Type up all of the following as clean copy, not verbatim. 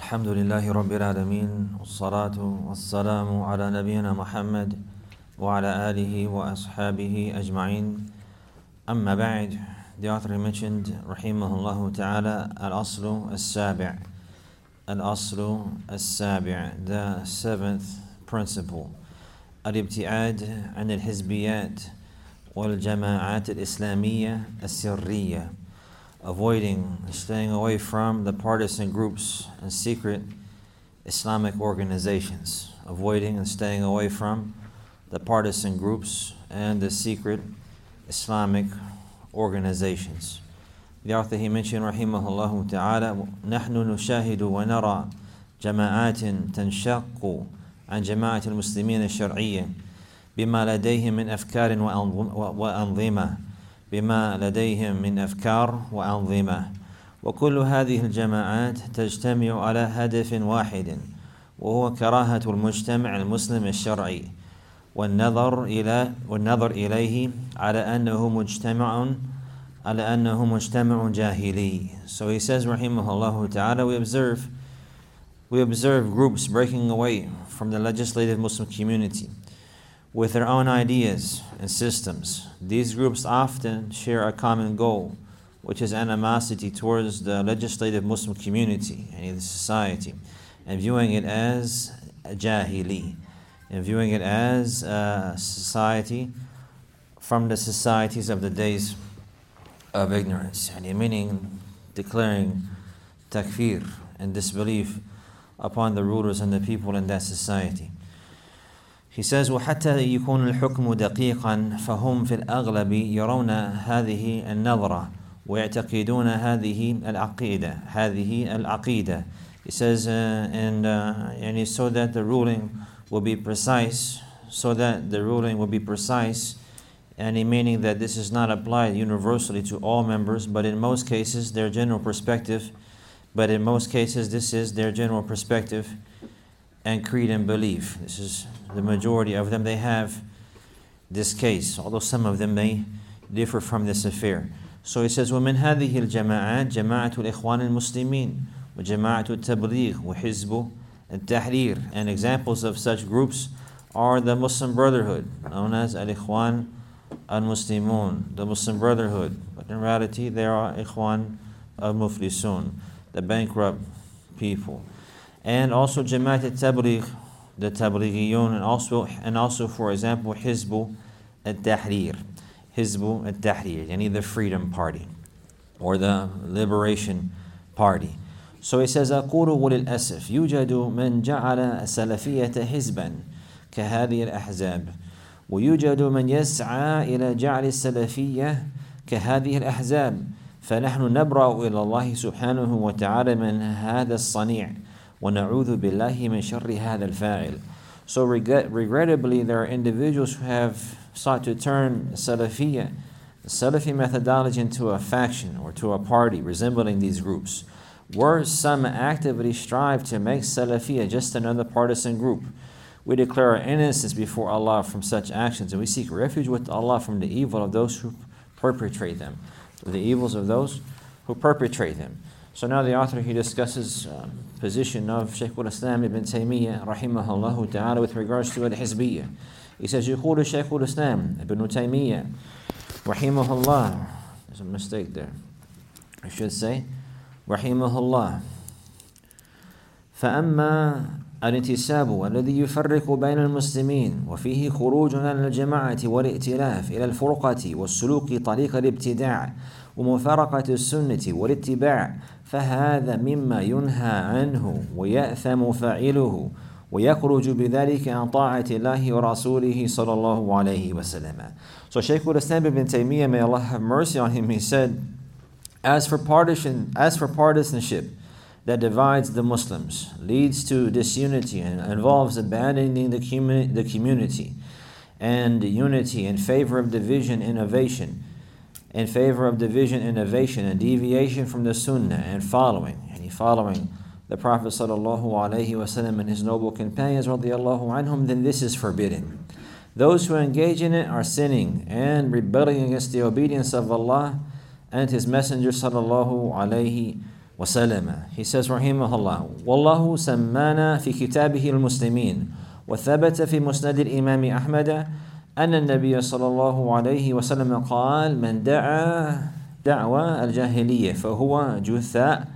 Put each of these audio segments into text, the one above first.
الحمد لله رب العالمين والصلاة والسلام على نبينا محمد وعلى آله وأصحابه أجمعين. أما بعد, the author mentioned rahimahullah ta'ala al-aslu as-sabi', al-aslu as-sabi', the seventh principle, al-ibti'ad an al-hizbiyat wal-jama'at al-islamiyya as-sirriyya, avoiding, staying away from the partisan groups and secret Islamic organizations. Avoiding and staying away from the partisan groups and the secret Islamic organizations. The author he mentioned, rahimahullah ta'ala, نحن نشاهد ونرى جماعات تنشق عن جماعة المسلمين الشرعية بما لديهم من أفكار وأنظمة وأنظمة وكل هذه الجماعات تجتمع على هدف واحد، وهو كراهة المجتمع المسلم الشرعي والنظر إليه على أنه مجتمع جاهلي. So he says rahimahullah ta'ala, we observe groups breaking away from the legislative Muslim community with their own ideas and systems. These groups often share a common goal, which is animosity towards the legislative Muslim community and the society, and viewing it as jahili, and viewing it as a society from the societies of the days of ignorance, and meaning declaring takfir and disbelief upon the rulers and the people in that society. He says, وحتى يكون الحكم دقيقا فهم في الأغلب يرون هذه النظرة ويعتقدون هذه العقيدة. He says, so that the ruling will be precise, and meaning that this is not applied universally to all members, but in most cases this is their general perspective and creed and belief. This is the majority of them. They have this case, although some of them may differ from this affair. So he says, وَمِنْ هَذِهِ الْجَمَاعَات جَمَاعَةُ الْإِخْوَانِ الْمُسْلِمِينَ وَجَمَاعَةُ التَّبْلِيغ وَحِزْبُ التَّحْرِيرِ. And examples of such groups are the Muslim Brotherhood, known as Al-Ikhwan al-Muslimun, the Muslim Brotherhood. But in reality, they are Ikhwan al-Muflisun, the bankrupt people. And also Jamaat al-Tabligh, the Tablighiyun, and also, for example, Hizb al-Tahrir, yani the Freedom Party, or the Liberation Party. So he says, أقول وللأسف يوجد من جعل السلفية حزبا كهذه الأحزاب، ويوجد من يسعى إلى جعل السلفية كهذه الأحزاب، فنحن نبرأ إلى الله سبحانه وتعالى من هذا الصنيع وَنَعُوذُ بِاللَّهِ مِنْ شَرِّ هَذَا الْفَاعِلِ. So regrettably, there are individuals who have sought to turn the Salafi methodology into a faction or to a party resembling these groups, where some actively strive to make Salafiyya just another partisan group. We declare our innocence before Allah from such actions, and we seek refuge with Allah from the evil of those who perpetrate them. So now the author, he discusses position of Shaykh al-Islam ibn Taymiyyah rahimahullah ta'ala with regards to al-Hizbiyya. He says, يقول Shaykh al-Islam ibn Taymiyyah rahimahullah, there's a mistake there, I should say rahimahullah, فأما الانتساب الذي يفرق بين المسلمين وفيه خروج عن الجماعة والائتلاف إلى الفرقة والسلوك طريق الابتداع ومفارقة السنة والاتباع، فهذا مما ينهى عنه ويأثم فاعله ويخرج بذلك عن طاعة الله ورسوله صلى الله عليه وسلم. So Shaykh al-Islam ibn Taymiyyah, may Allah have mercy on him, he said, as for partisanship that divides the Muslims, leads to disunity, and involves abandoning the community and unity in favor of division, innovation, and deviation from the Sunnah, and following the Prophet sallallahu alaihi wasallam and his noble companions radiyallahu anhum, then this is forbidden. Those who engage in it are sinning and rebelling against the obedience of Allah and His Messenger sallallahu alaihi وسلم. He says rahimahullah, والله سمانا في كتابه المسلمين وثبت في مسند الإمام أحمد أن النبي صلى الله عليه وسلم قال من دعا دعوى الجاهلية فهو جثاء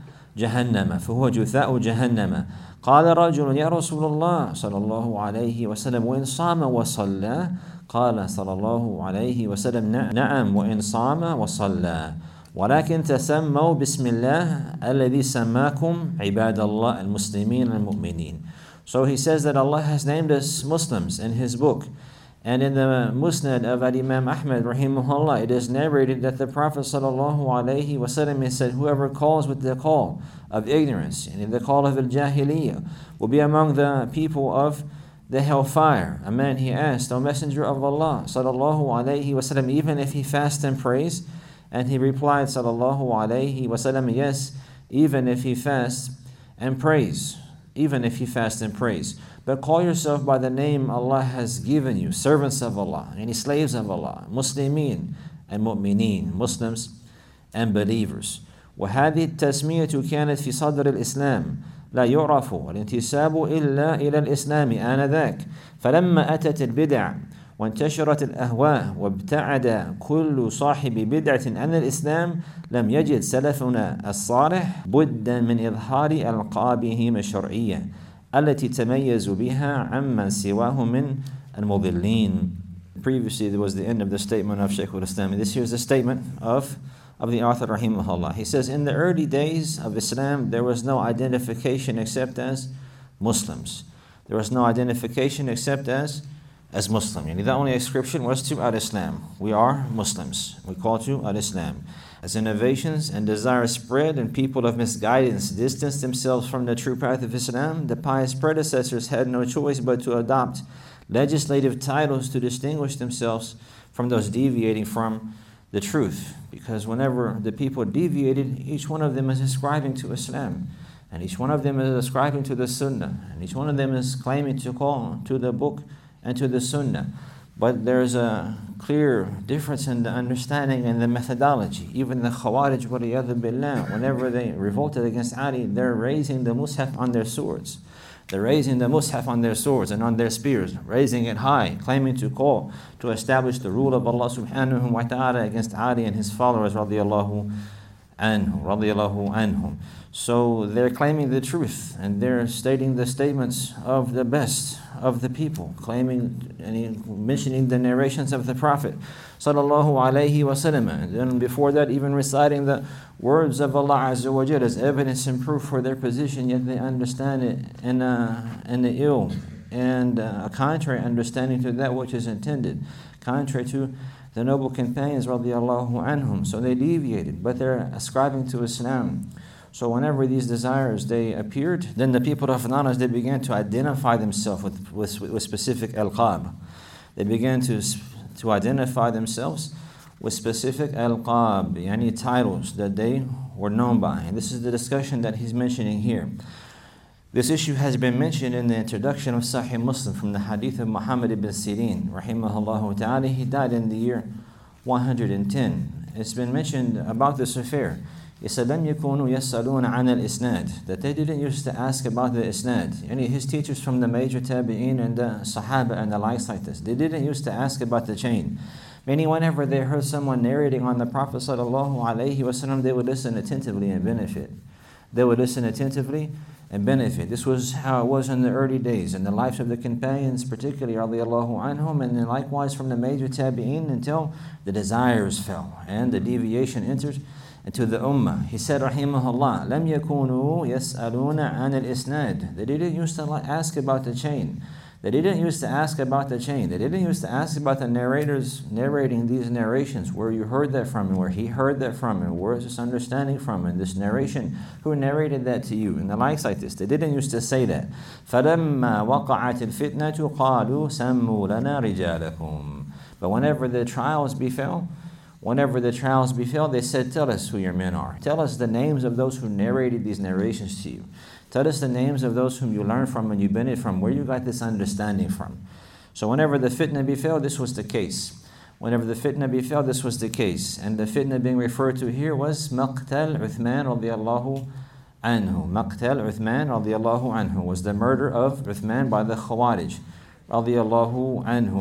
جهنم. قال رجل يا رسول الله صلى الله عليه وسلم وإن صام وصلى؟ قال صلى الله عليه وسلم نعم وإن صام وصلى ولكن تسموا بسم الله الذي سماكم عباد الله المسلمين المؤمنين. So he says that Allah has named us Muslims in His book. And in the Musnad of Imam Ahmad rahimahullah, it is narrated that the Prophet sallallahu alaihi wasallam said, whoever calls with the call of ignorance and in the call of al-jahiliyyah will be among the people of the hellfire. A man, he asked, O Messenger of Allah sallallahu alaihi wasallam, even if he fasts and prays? And he replied sallallahu alaihi wasallam, yes, even if he fasts and prays. Even if you fast and praise. But call yourself by the name Allah has given you, servants of Allah, any slaves of Allah, Muslimin and Mu'mineen, Muslims and believers. وهذه التسمية كانت في صدر الإسلام لا يعرف الانتساب إلا إلى الإسلام آنذاك فلما أتت البدع وانتشرت الأهواء وابتعد كل صاحب بدعة عن الإسلام لم يجد سلفنا الصالح بدا من إظهار ألقابهم الشرعية التي تميزوا بها عمن سواهم من المضلين. Previously there was the end of the statement of Shaykh al-Islam. This here is the statement of the author rahimahullah. He says, in the early days of Islam there was no identification except as Muslims. There was no identification except as Muslim. The only ascription was to al-Islam. We are Muslims. We call to al-Islam. As innovations and desires spread and people of misguidance distanced themselves from the true path of Islam, the pious predecessors had no choice but to adopt legislative titles to distinguish themselves from those deviating from the truth. Because whenever the people deviated, each one of them is ascribing to Islam. And each one of them is ascribing to the Sunnah. And each one of them is claiming to call to the book and to the Sunnah. But there's a clear difference in the understanding and the methodology. Even the Khawarij, waliyadhu billah, whenever they revolted against Ali, they're raising the Mus'haf on their swords. They're raising the Mus'haf on their swords and on their spears, raising it high, claiming to call to establish the rule of Allah subhanahu wa ta'ala against Ali and his followers, radiyallahu anhum. So they're claiming the truth and they're stating the statements of the best of the people, claiming and mentioning the narrations of the Prophet sallallahu alaihi wasallam, and then before that even reciting the words of Allah Azza wa Jalla as evidence and proof for their position, yet they understand it in the ill and a contrary understanding to that which is intended, contrary to the noble companions radiyallahu anhum. So they deviated, but they're ascribing to Islam. So whenever these desires they appeared, then the people of knowledge they began to identify themselves with specific alqab. They began to identify themselves with specific alqab, yani titles that they were known by. And this is the discussion that he's mentioning here. This issue has been mentioned in the introduction of Sahih Muslim from the hadith of Muhammad ibn Sirin, rahimahullah ta'ala. He died in the year 110. It's been mentioned about this affair. يَسَلَمْ يَكُونُوا يَسْأَلُونَ عَنَ الْإِسْنَادِ, that they didn't used to ask about the isnad. His teachers from the major tabi'een and the sahaba and the likes like this, they didn't used to ask about the chain. Meaning whenever they heard someone narrating on the Prophet sallallahu alaihi wasallam, they would listen attentively and benefit. They would listen attentively and benefit. This was how it was in the early days, in the lives of the companions, particularly radiallahu anhum, and then likewise from the major tabi'een until the desires fell and the deviation entered into the ummah. He said, rahimahullah, لَمْ يَكُونُوا يَسْأَلُونَ عَنَ الْإِسْنَادِ. They didn't used to ask about the chain. They didn't used to ask about the chain. They didn't used to ask about the narrators narrating these narrations, where you heard that from and where he heard that from and where is this understanding from and this narration, who narrated that to you, and the likes like this. They didn't used to say that. فَلَمَّا وَقَعَتِ الْفِتْنَةُ قَالُوا سَمُّوا لَنَا رِجَالَكُمْ. But whenever the trials befell, they said, tell us who your men are. Tell us the names of those who narrated these narrations to you. Tell us the names of those whom you learned from and you benefited from, where you got this understanding from. So whenever the fitna befell, this was the case. And the fitna being referred to here was Maqtal Uthman radiallahu anhu. Maqtal Uthman radiallahu anhu was the murder of Uthman by the Khawarij radiallahu anhu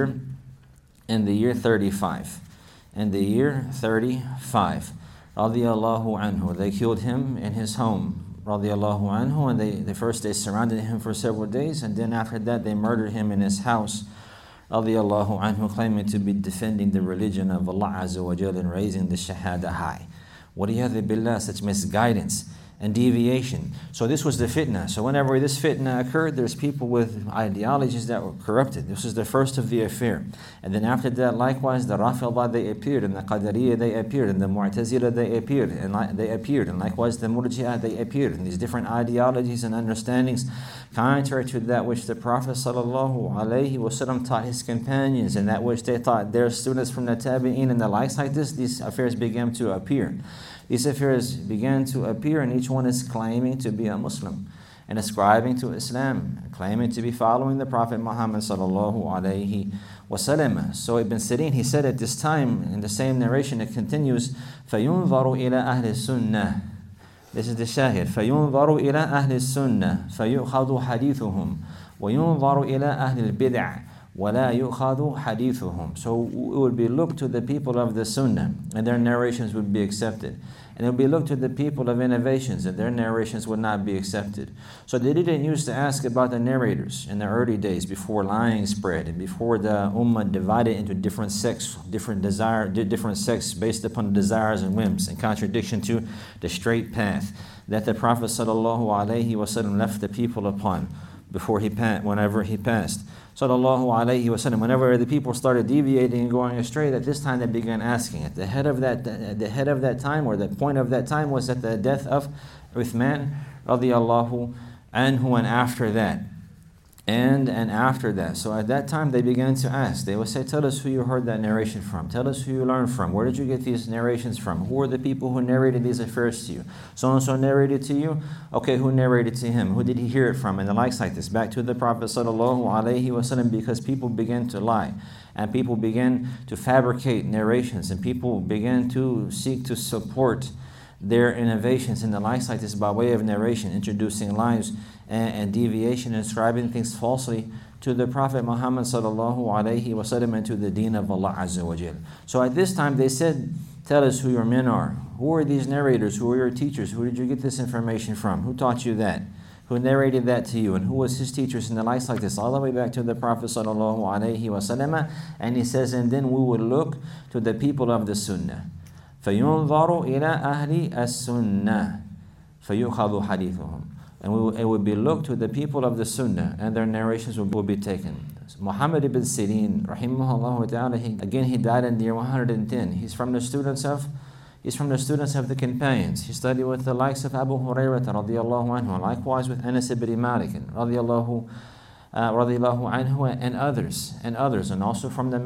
in the year 35. In the year 35, radiallahu anhu, they killed him in his home, radiallahu anhu, and they first surrounded him for several days, and then after that they murdered him in his house, radiallahu anhu, claiming to be defending the religion of Allah Azza wa Jal and raising the Shahada high. Waliyadhu billah, such misguidance and deviation. So this was the fitna. So whenever this fitna occurred, there's people with ideologies that were corrupted. This is the first of the affair. And then after that, likewise, the Rafida, they appeared, and the Qadariyya, they appeared, and the Mu'tazila, they appeared, and likewise the Murji'ah, they appeared. And these different ideologies and understandings contrary to that which the Prophet ﷺ taught his companions, and that which they taught their students from the Tabi'een and the likes like this, these affairs began to appear. These affairs began to appear, and each one is claiming to be a Muslim and ascribing to Islam, claiming to be following the Prophet Muhammad sallallahu alaihi wasallam. So Ibn Sirin, he said at this time, in the same narration, it continues, فَيُنظَرُ إِلَىٰ أَهْلِ السُّنَّةِ. This is the shahid. فَيُنظَرُ إِلَىٰ أَهْلِ السُّنَّةِ فَيُؤْخَذُ حَدِيثُهُم وَيُنظَرُ إِلَىٰ أَهْلِ الْبِدْعِ وَلَا يُؤْخَذُ حَدِيثُهُم. So it would be looked to the people of the Sunnah, and their narrations would be accepted. And it would be looked to the people of innovations, and their narrations would not be accepted. So they didn't used to ask about the narrators in the early days, before lying spread, and before the ummah divided into different sects, different sects based upon desires and whims, in contradiction to the straight path that the Prophet ﷺ left the people upon whenever he passed. Sallallahu alayhi wasallam. Whenever the people started deviating and going astray, at this time they began asking. At the head of that time, or the point of that time, was at the death of Uthman radiyallahu anhu, and after that. And after that. So at that time they began to ask. They would say, tell us who you heard that narration from. Tell us who you learned from. Where did you get these narrations from? Who are the people who narrated these affairs to you? So-and-so narrated to you? Okay, who narrated to him? Who did he hear it from? And the likes like this. Back to the Prophet sallallahu alaihi wasallam, because people began to lie. And people began to fabricate narrations. And people began to seek to support their innovations and the likes like this by way of narration, introducing lies and deviation, and ascribing things falsely to the Prophet Muhammad sallallahu alaihi wasallam and to the deen of Allah Azza wa Jal. So at this time they said, tell us who your men are. Who are these narrators? Who are your teachers? Who did you get this information from? Who taught you that? Who narrated that to you? And who was his teachers? And the likes like this, all the way back to the Prophet sallallahu alaihi wasallam. And he says, and then we would look to the people of the Sunnah. فَيُنظَرُ إِلَىٰ أَهْلِ السُّنَّةِ فَيُؤْخَذُ حَدِيثُهُم. And it would be looked to the people of the Sunnah, and their narrations will be taken. Muhammad ibn Sirin, rahimahullah ta'ala, he died in the year 110. He's from the students of the companions. He studied with the likes of Abu Hurairah radiyallahu anhu, likewise with Anas ibn Malik radiyallahu anhu, and others, and also from the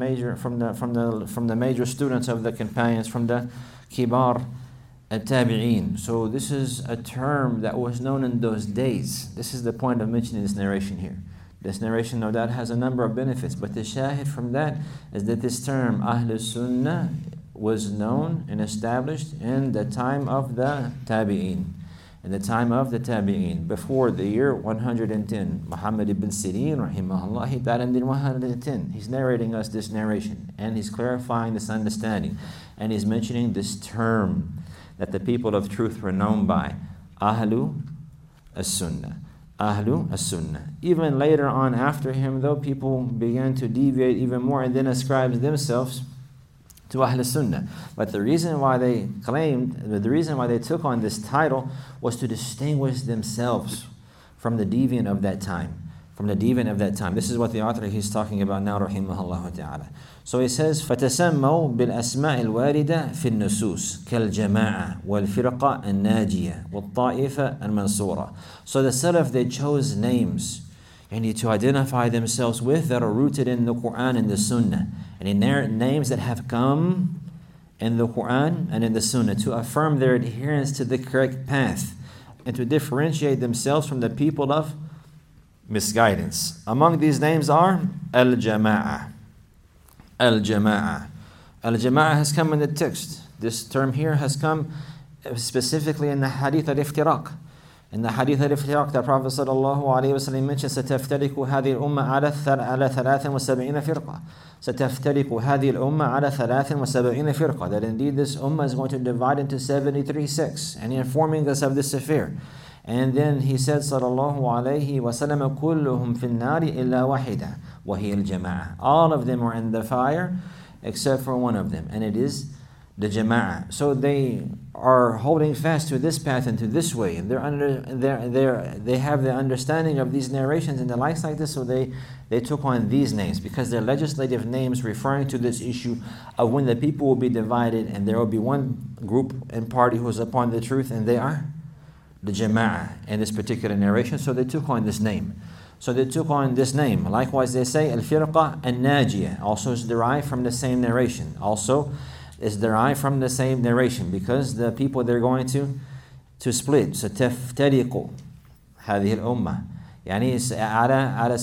major students of the companions, from the Kibar at-Tabi'een. So this is a term that was known in those days. This is the point of mentioning this narration here. This narration, no doubt, has a number of benefits, but the shahid from that is that this term Ahl Sunnah was known and established in the time of the Tabi'een. In the time of the Tabi'een, before the year 110. Muhammad ibn Sirin, rahimahullah, he died in the year 110. He's narrating us this narration, and he's clarifying this understanding, and he's mentioning this term that the people of truth were known by, Ahlu as-Sunnah. Ahlu as-Sunnah. Even later on after him, though, people began to deviate even more and then ascribe themselves to Ahl Sunnah. But the reason why they took on this title was to distinguish themselves from the deviant of that time. This is what the author he's talking about now, rahimahullah ta'ala. So he says, فَتَسَمَّوْا بِالْأَسْمَاءِ الْوَارِدَةِ فِي النُّسُوسِ كَالْجَمَاعَةِ وَالْفِرْقَةِ النَّاجِيَةِ وَالطَّائِفَةِ الْمَنْصُورَةِ. So the Salaf, they chose names to identify themselves with that are rooted in the Quran and the Sunnah, and in their names that have come in the Quran and in the Sunnah to affirm their adherence to the correct path and to differentiate themselves from the people of misguidance. Among these names are Al-Jama'ah. Al-Jama'ah. Al-Jama'ah has come in the text. This term here has come specifically in the hadith al-iftiraq. In the hadith al-iftiraq, the Prophet ﷺ mentions ستفترق هذه الأمة على 73 فرقة. ستفترق هذه الأمة على 73 فرقة. That indeed this ummah is going to divide into 73 sects. And informing us of this affair. And then he said sallallahu alayhi wa sallam, كلهم في النار إلا واحدة وهي الجماعة. All of them are in the fire except for one of them, and it is the jama'ah. So they are holding fast to this path and to this way, and they have the understanding of these narrations and the likes like this. So they took on these names because they're legislative names referring to this issue of when the people will be divided, and there will be one group and party who is upon the truth, and they are the jama'ah in this particular narration. So they took on this name. Likewise, they say al-firqa an-najiyah also is derived from the same narration. Also is derived from the same narration because the people they're going to split. ستفترق هذه الأمة يعني على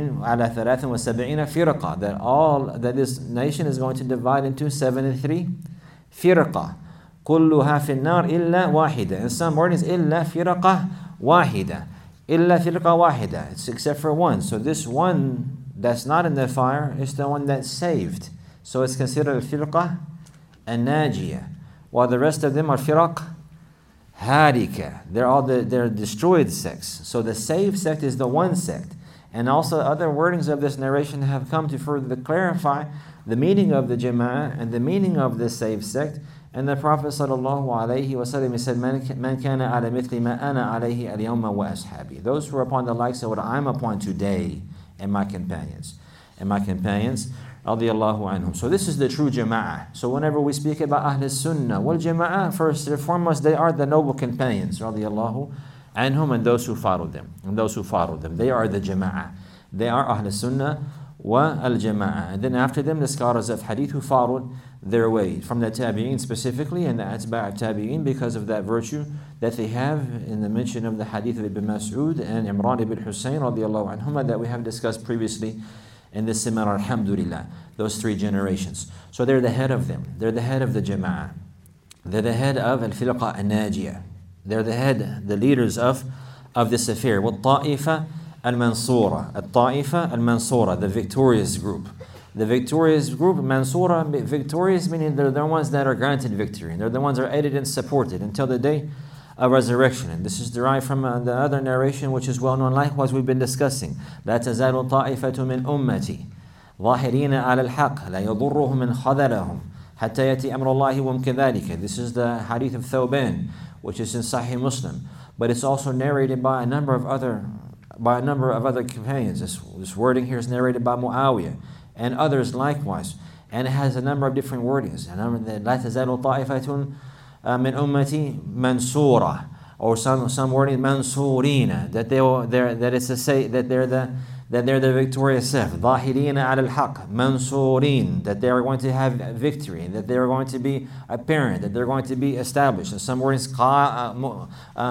73 فرقة, that this nation is going to divide into 73 فرقة. كلها في النار إلا واحدة. In some wordings إلا فرقة واحدة. إلا فرقة واحدة. It's except for one. So this one that's not in the fire is the one that's saved. So it's considered الفرقة الناجية. While the rest of them are فرق هالكة. They're destroyed sects. So the saved sect is the one sect. And also other wordings of this narration have come to further clarify the meaning of the jama'ah and the meaning of the saved sect. And the Prophet ﷺ said, "Man kana ala mithli ma ana alayhi al-yawma wa ashabi." Those who are upon the likes of what I'm upon today, and my companions, radiyallahu anhum. So this is the true jama'ah. So whenever we speak about Ahl Sunnah wal Jama'ah, first and foremost, they are the noble companions, radiyallahu anhum, and those who followed them. They are the jama'ah. They are Ahl Sunnah wa al-Jama'ah. And then after them, the scholars of hadith who followed their way, from the tabi'in specifically and the atba' tabi'in, because of that virtue that they have in the mention of the hadith of Ibn Mas'ud and Imran ibn Hussein radiyallahu anhuma that we have discussed previously in this seminar, alhamdulillah, those three generations. So they're the head of them. They're the head of the jama'ah. They're the head of al-firqa an-najiyah. They're the leaders of this affair. وَالطَّائِفَةِ الْمَنْصُورَةِ. الطَّائِفَةِ الْمَنْصُورَةِ, the victorious group. The victorious group, Mansura, victorious meaning they're the ones that are granted victory. And they're the ones that are aided and supported until the day of resurrection. And this is derived from the other narration which is well known. Likewise, we've been discussing. لا تزال طائفة من أمتي ظاهرين على الحق لا يضرهم من خذلهم حتى يأتي أمر الله وهم كذلك. This is the hadith of Thawban, which is in Sahih Muslim. But it's also narrated by a number of other companions. This wording here is narrated by Muawiyah and others likewise, and it has a number of different wordings. لا تزال طائفة من أمتي منصورة, or some wording منصورين, that is to say that they're the victorious sect. ظاهرين على الحق منصورين, that they are going to have victory, that they are going to be apparent, that they're going to be established. And some words مقاتلين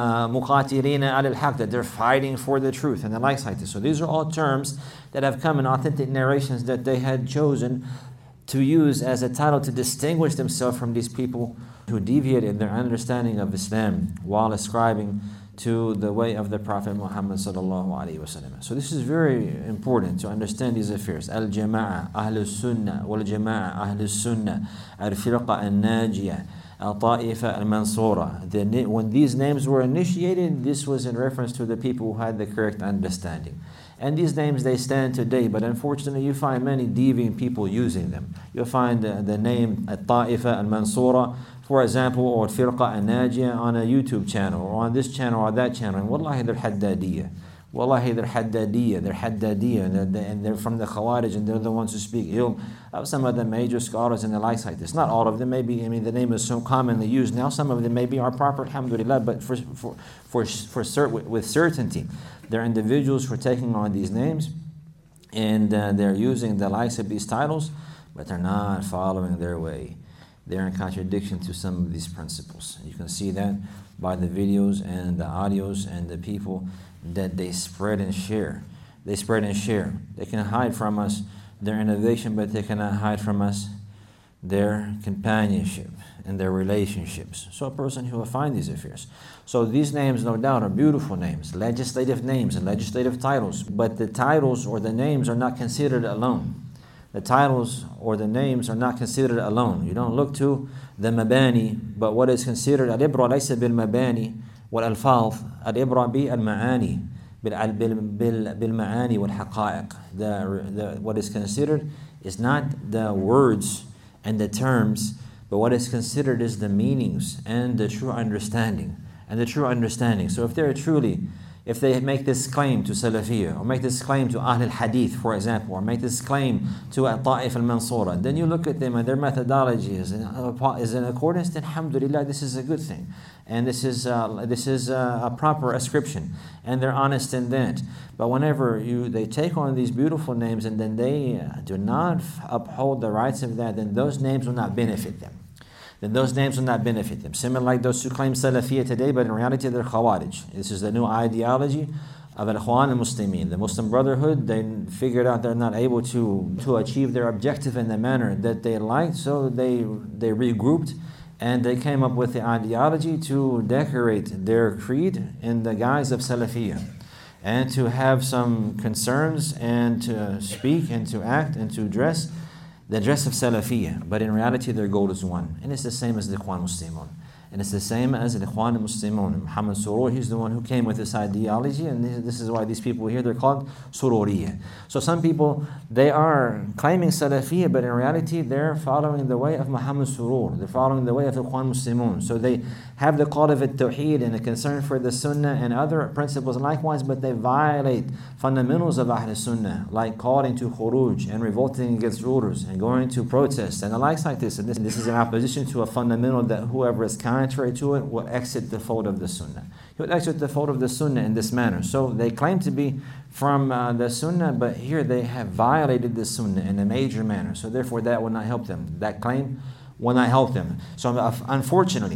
على الحق, that they're fighting for the truth, and the likes like this. So these are all terms that have come in authentic narrations that they had chosen to use as a title to distinguish themselves from these people who deviate in their understanding of Islam while ascribing to the way of the Prophet Muhammad sallallahu alaihi wasallam. So this is very important to understand these affairs. Al-Jama'ah, Ahl Sunnah, Wal-Jama'ah, Ahl Sunnah, Al-Firqa Al-Najiyah, Al-Ta'ifa Al-Mansura. When these names were initiated, this was in reference to the people who had the correct understanding. And these names, they stand today, but unfortunately you find many deviant people using them. You'll find the name Al-Ta'ifa Al-Mansura, for example, or Firqa Al-Najiyah on a YouTube channel, or on this channel or that channel. And wallahi, they're Haddadiyah. They're Haddadiyah, and they're from the Khawarij, and they're the ones who speak ill of some of the major scholars and the likes like this. Not all of them, maybe, the name is so commonly used now, some of them maybe are proper, alhamdulillah, but with certainty, there are individuals who are taking on these names, and they're using the likes of these titles, but they're not following their way. They're in contradiction to some of these principles. You can see that by the videos and the audios and the people that they spread and share. They can hide from us their innovation, but they cannot hide from us their companionship. in their relationships. So a person who will find these affairs. So these names, no doubt, are beautiful names, legislative names and legislative titles. But the titles or the names are not considered alone. The titles or the names are not considered alone. You don't look to the mabani, but what is considered al-ibra laysa bil-mabani wal-alfaz, al-ibra bi-al-ma'ani, bil-ma'ani wal-haqa'iq. What is considered is not the words and the terms, but what is considered is the meanings and the true understanding. So if they make this claim to Salafiyya, or make this claim to Ahl al-Hadith, for example, or make this claim to Ta'if al-Mansura, then you look at them and their methodology is in accordance, then alhamdulillah, this is a good thing. And this is a proper ascription. And they're honest in that. But whenever they take on these beautiful names and then they do not uphold the rights of that, then those names will not benefit them. Similar like those who claim Salafiyya today, but in reality they're Khawarij. This is the new ideology of Al-Ikhwan al-Muslimin. The Muslim Brotherhood, they figured out they're not able to achieve their objective in the manner that they liked, so they regrouped and they came up with the ideology to decorate their creed in the guise of Salafiyya, and to have some concerns and to speak and to act and to dress the dress of Salafiyya, but in reality their goal is one. And it's the same as the Ikhwan Muslimun. Muhammad Surur, he's the one who came with this ideology, and this is why these people here, they're called Sururiyya. So some people, they are claiming Salafiyya, but in reality they're following the way of Muhammad Surur. They're following the way of the Ikhwan Muslimun. So they have the call of Tawheed and a concern for the Sunnah and other principles likewise, but they violate fundamentals of Ahl Sunnah, like calling to khuruj and revolting against rulers and going to protest and the likes like this. And this is in opposition to a fundamental that whoever is contrary to it will exit the fold of the Sunnah. He will exit the fold of the Sunnah in this manner. So they claim to be from the Sunnah, but here they have violated the Sunnah in a major manner. So therefore that will not help them. That claim will not help them. So unfortunately,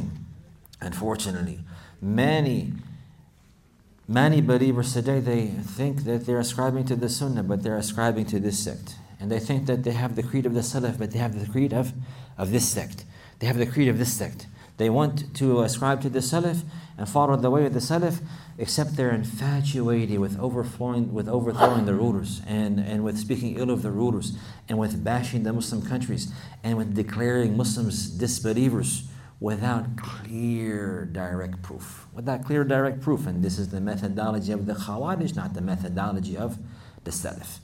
many believers today, they think that they're ascribing to the Sunnah, but they're ascribing to this sect. And they think that they have the creed of the Salaf, but they have the creed of this sect. They have the creed of this sect. They want to ascribe to the Salaf and follow the way of the Salaf, except they're infatuated with overthrowing the rulers and with speaking ill of the rulers and with bashing the Muslim countries and with declaring Muslims disbelievers without clear direct proof. And this is the methodology of the Khawarij, not the methodology of the Salaf.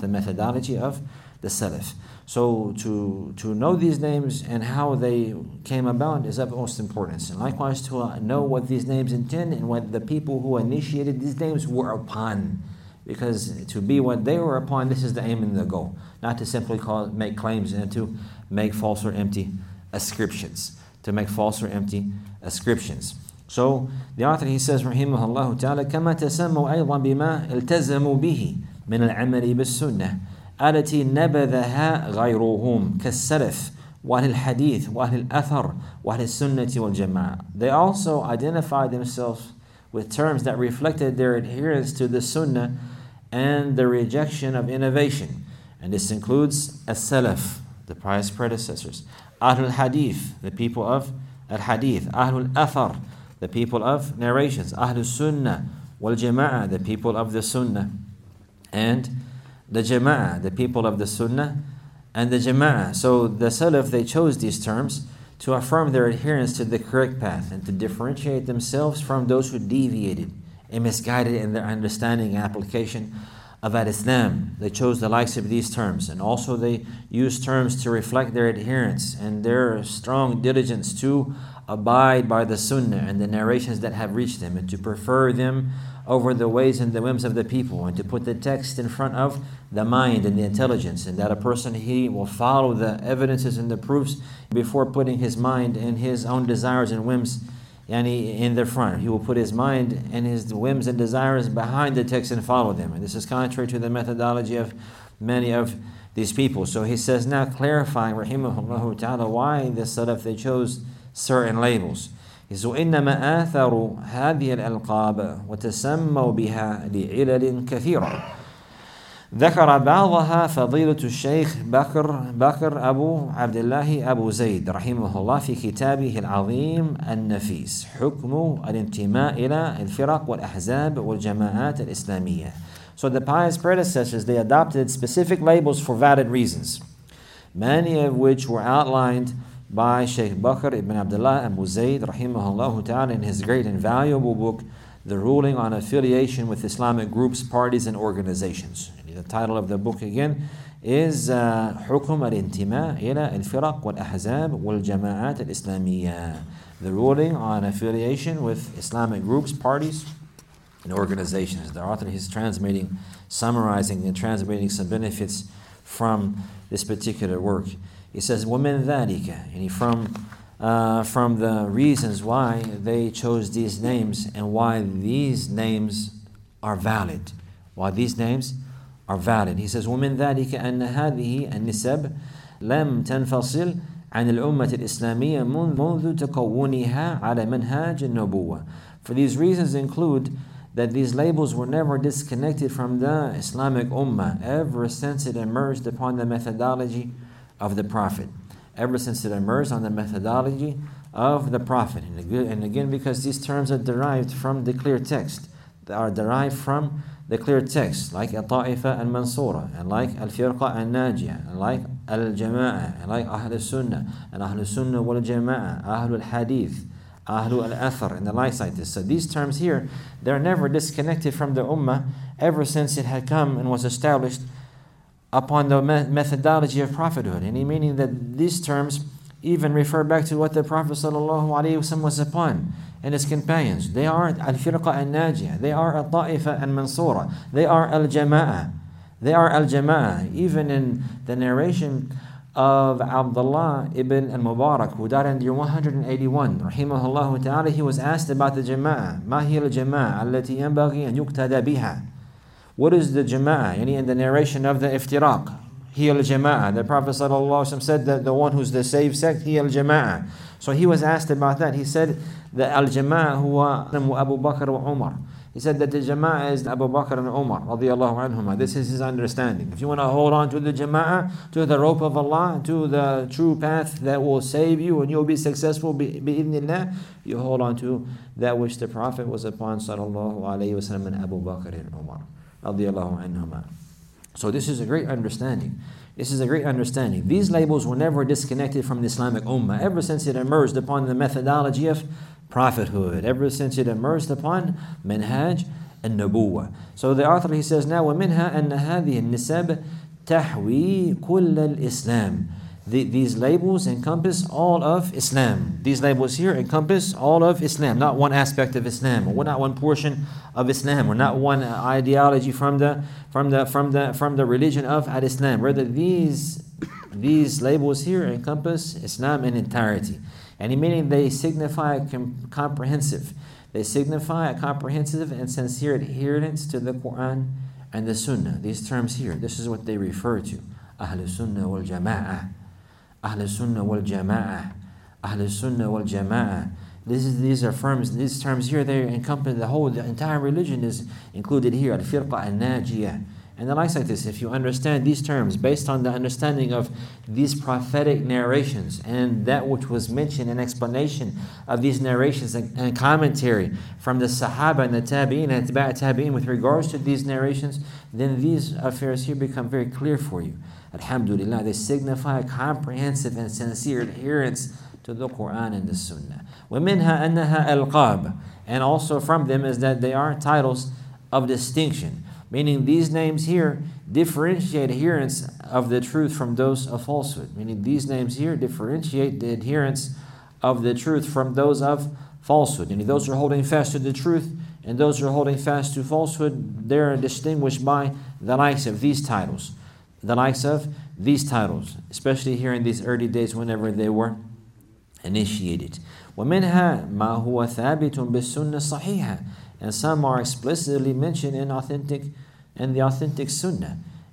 So to know these names and how they came about is of most importance. And likewise to know what these names intend and what the people who initiated these names were upon. Because to be what they were upon, this is the aim and the goal. Not to simply make claims and to make false or empty ascriptions. So the author, he says, rahimahullah ta'ala, كما تسموا أيضا بما التزموا به من العمل بالسنة التي نبذها غيرهم كالسلف وأهل الحديث وأهل الأثر وأهل السنة والجماعة. They also identified themselves with terms that reflected their adherence to the Sunnah and the rejection of innovation. And this includes as-Salaf, the pious predecessors, Ahlul Hadith, the people of Al-Hadith, Ahlul Athar, the people of narrations, Ahlul Sunnah wal Jama'ah, the people of the Sunnah, and the Jama'ah, the people of the Sunnah and the Jama'ah. So the Salaf, they chose these terms to affirm their adherence to the correct path and to differentiate themselves from those who deviated and misguided in their understanding and application of Al-Islam. They chose the likes of these terms, and also they used terms to reflect their adherence and their strong diligence to abide by the Sunnah and the narrations that have reached them, and to prefer them over the ways and the whims of the people, and to put the text in front of the mind and the intelligence, and that a person, he will follow the evidences and the proofs before putting his mind and his own desires and whims in the front. He will put his mind and his whims and desires behind the text and follow them. And this is contrary to the methodology of many of these people. So he says, now clarifying, rahimahullah ta'ala, why the Salaf, they chose certain labels. He says, وَإِنَّمَا آثَرُوا هَذِهِ الْأَلْقَابَ وَتَسَمَّوْا بِهَا لِعِلَلٍ كَثِيرًا. ذكر بعضها فضيلة الشيخ بكر أبو عبد الله أبو زيد رحمه الله في كتابه العظيم النفيس حكم الانتماء إلى الفرق والأحزاب والجماعات الإسلامية. So the pious predecessors, they adopted specific labels for valid reasons, many of which were outlined by Sheikh Bakr ibn Abdullah Abu Zayd rahimahullah ta'ala in his great and valuable book, The Ruling on Affiliation with Islamic Groups, Parties and Organizations. The title of the book again is حكم الانتماء إلى الفرق والأحزاب والجماعات الإسلامية. The ruling on affiliation with Islamic groups, parties, and organizations. The author is summarizing and transmitting some benefits from this particular work. He says, وَمِنْ ذَلِكَ, and from the reasons why they chose these names and why these names are valid. Why these names are valid. He says, وَمِنْ ذَلِكَ أَنَّ هَذِهِ النِّسَبْ لَمْ تَنْفَصِلْ عن الأمة الإسلامية منذ تكونها على منهاج النبوة. For these reasons include that these labels were never disconnected from the Islamic Ummah ever since it emerged upon the methodology of the Prophet. Ever since it emerged on the methodology of the Prophet. And again, because these terms are derived from the clear text. They are derived from the clear text, like Al-Ta'ifa al-Mansura, and like Al-Firqa al-Najiyah, and like Al-Jama'ah, and like Ahl Sunnah, and Ahl Sunnah wal-Jama'ah, Ahl al-Hadith, Ahl al-Athar, and the likes like this. So these terms here, they're never disconnected from the Ummah ever since it had come and was established upon the methodology of prophethood. And meaning that these terms even refer back to what the Prophet ﷺ was upon and his companions. They are Al-Firqa al-Najiyah, they are Al-Ta'ifa al-Mansura, they are Al-Jama'ah. They are Al-Jama'ah. Even in the narration of Abdullah ibn al-Mubarak, who died in the year 181, rahimahullah ta'ala, he was asked about the Jama'ah. Ma hiya al-Jama'ah allati yanbaghi an yuqtada biha. What is the Jama'ah? In the narration of the Iftiraq, hiya al-Jama'ah. The Prophet ﷺ said that the one who's the saved sect, hiya al-Jama'ah. So he was asked about that. He said that al-Jama'ah huwa Abu Bakr wa Umar. He said that the Jama'ah is Abu Bakr and Umar radiyallahu anhuma. This is his understanding. If you want to hold on to the Jama'ah, to the rope of Allah, to the true path that will save you and you'll be successful bi'idhnillah, you hold on to that which the Prophet was upon sallallahu alayhi wa sallam and Abu Bakr and Umar radiyallahu anhuma. So this is a great understanding. This is a great understanding. These labels were never disconnected from the Islamic Ummah ever since it emerged upon the methodology of prophethood, ever since it emerged upon Minhaj al-Nubuwah. So the author, he says now, وَمِنْهَا أَنَّ هَذِهِ النِّسَبْ تَحْوِي كُلَّ الْإِسْلَامِ. These labels encompass all of Islam. These labels here encompass all of Islam, not one aspect of Islam, or not one portion of Islam, or not one ideology from the religion of Al-Islam. Rather, these labels here encompass Islam in entirety. And meaning they signify comprehensive. They signify a comprehensive and sincere adherence to the Quran and the Sunnah. These terms here, this is what they refer to. Ahl Sunnah wal Jama'ah. Ahl Sunnah wal Jama'ah. Ahl Sunnah wal Jama'ah. These terms here, they encompass the entire religion is included here. Al-Firqa al-Najiyah. And the likes like this, if you understand these terms based on the understanding of these prophetic narrations and that which was mentioned in explanation of these narrations and commentary from the Sahaba and the Tabi'in and Atba' Tabi'in with regards to these narrations, then these affairs here become very clear for you. Alhamdulillah, they signify a comprehensive and sincere adherence to the Quran and the Sunnah. وَمِنْهَا أَنَّهَا أَلْقَابٌ. And also from them is that they are titles of distinction. Meaning these names here differentiate adherence of the truth from those of falsehood. Meaning these names here differentiate the adherence of the truth from those of falsehood. And those who are holding fast to the truth and those who are holding fast to falsehood, they're distinguished by the likes of these titles. The likes of these titles, especially here in these early days whenever they were initiated. وَمِنْهَا مَا هُوَ ثَابِتٌ بِالسُّنَّةِ الصَّحِيحَةِ. And some are explicitly mentioned in the authentic Sunnah.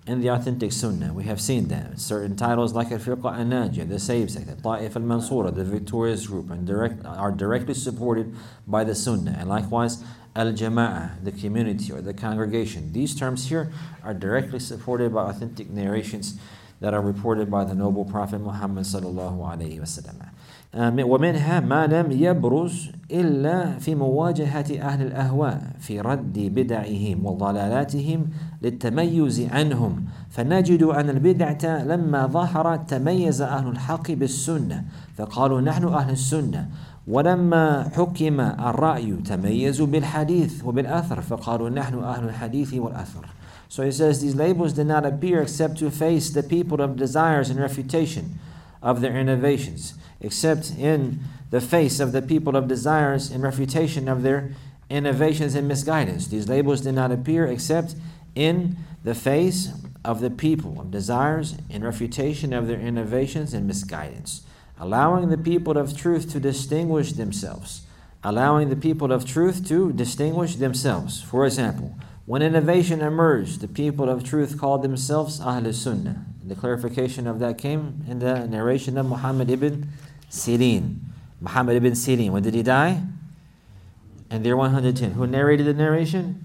in the authentic Sunnah. We have seen that. Certain titles like Al-Firqa An-Najiyah, the Saved Sect, the Ta'if Al-Mansura, the victorious group, and are directly supported by the Sunnah. And likewise, Al-Jama'ah, the community or the congregation. These terms here are directly supported by authentic narrations that are reported by the noble Prophet Muhammad sallallahu alayhi wa sallam. ومنها ما لم يبرز إلا في مواجهة أهل الأهواء في رد بدعهم وضلالاتهم للتميز عنهم فنجد أن البدعة لما ظهر تميز أهل الحق بالسنة فقالوا نحن أهل السنة ولما حكم الرأي تميزوا بالحديث وبالأثر فقالوا نحن أهل الحديث والأثر. So he says these labels did not appear except to face the people of desires and refutation of their innovations, except in the face of the people of desires and refutation of their innovations and misguidance. These labels did not appear except in the face of the people of desires and refutation of their innovations and misguidance, allowing the people of truth to distinguish themselves. Allowing the people of truth to distinguish themselves. For example, when innovation emerged, the people of truth called themselves Ahl Sunnah. The clarification of that came in the narration of Muhammad ibn Sirin. Muhammad ibn Sirin, when did he die? In the year 110. Who narrated the narration?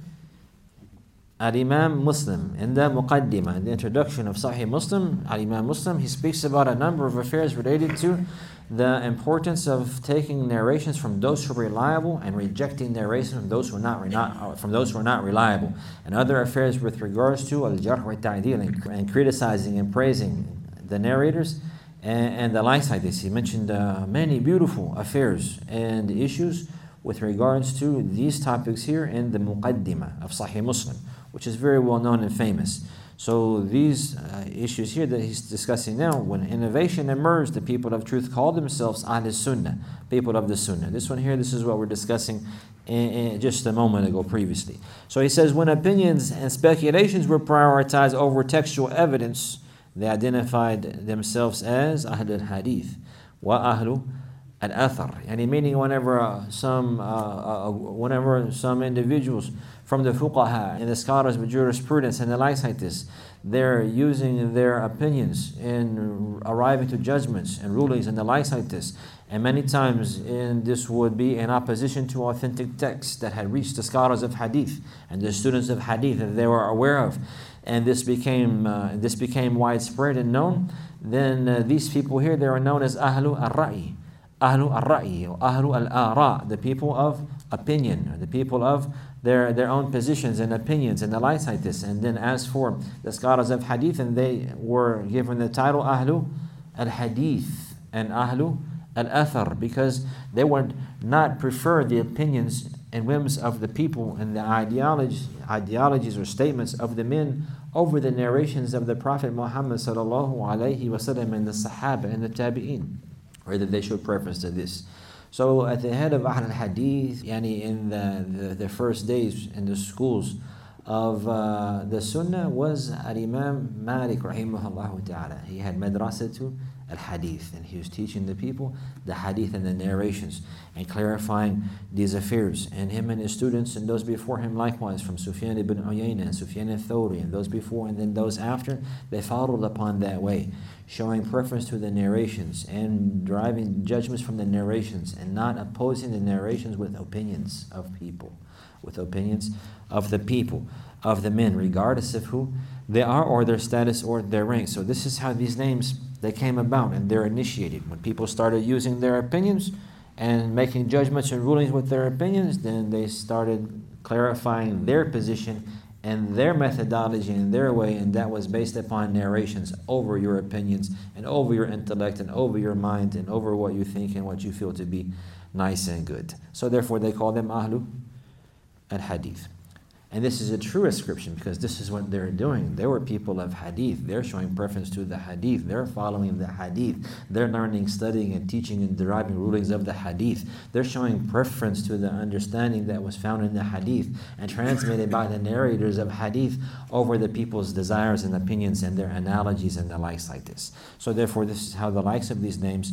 Al-Imam Muslim. In the Muqaddimah, in the introduction of Sahih Muslim, Al-Imam Muslim, he speaks about a number of affairs related to the importance of taking narrations from those who are reliable and rejecting narrations from those who are not reliable, and other affairs with regards to al-jarh wa ta'dil and criticizing and praising the narrators and the likes like this. He mentioned many beautiful affairs and issues with regards to these topics here in the Muqaddimah of Sahih Muslim, which is very well known and famous. So these issues here that he's discussing now, when innovation emerged, the people of truth called themselves Ahl Sunnah, people of the Sunnah. This one here, this is what we're discussing just a moment ago previously. So he says, when opinions and speculations were prioritized over textual evidence, they identified themselves as Ahl al-Hadith wa Ahl al-Athar. And meaning whenever some individuals from the fuqaha and the scholars of jurisprudence and the likes like this, they're using their opinions in arriving to judgments and rulings and the likes like this. And many times this would be in opposition to authentic texts that had reached the scholars of hadith and the students of hadith that they were aware of. And this became widespread and known. Then these people here, they are known as Ahlu al-Ra'i. Ahlu al-Ra'i or Ahlu al-Ara, the people of opinion, or the people of their own positions and opinions and the likes like this. And then as for the scholars of hadith, and they were given the title Ahlu al-Hadith and Ahlu al-Athar, because they would not prefer the opinions and whims of the people and the ideologies or statements of the men over the narrations of the Prophet Muhammad sallallahu alaihi wasallam and the Sahaba and the Tabi'in, or that they showed preference to this. So at the head of Ahl al-Hadith, in the first days in the schools of the Sunnah was Al-Imam Malik rahimahullah ta'ala. He had madrasatu al-Hadith, and he was teaching the people the Hadith and the narrations and clarifying these affairs. And him and his students and those before him likewise, from Sufyan ibn Uyayna and Sufyan al-Thawri and those before and then those after, they followed upon that way, showing preference to the narrations and deriving judgments from the narrations and not opposing the narrations with opinions of people, with opinions of the people, of the men, regardless of who they are or their status or their rank. So this is how these names, they came about and they're initiated. When people started using their opinions and making judgments and rulings with their opinions, then they started clarifying their position and their methodology and their way, and that was based upon narrations over your opinions and over your intellect and over your mind and over what you think and what you feel to be nice and good. So therefore they call them Ahlu al-Hadith. And this is a true ascription, because this is what they're doing. They were people of hadith. They're showing preference to the hadith. They're following the hadith. They're learning, studying, and teaching and deriving rulings of the hadith. They're showing preference to the understanding that was found in the hadith and transmitted by the narrators of hadith over the people's desires and opinions and their analogies and the likes like this. So therefore, this is how the likes of these names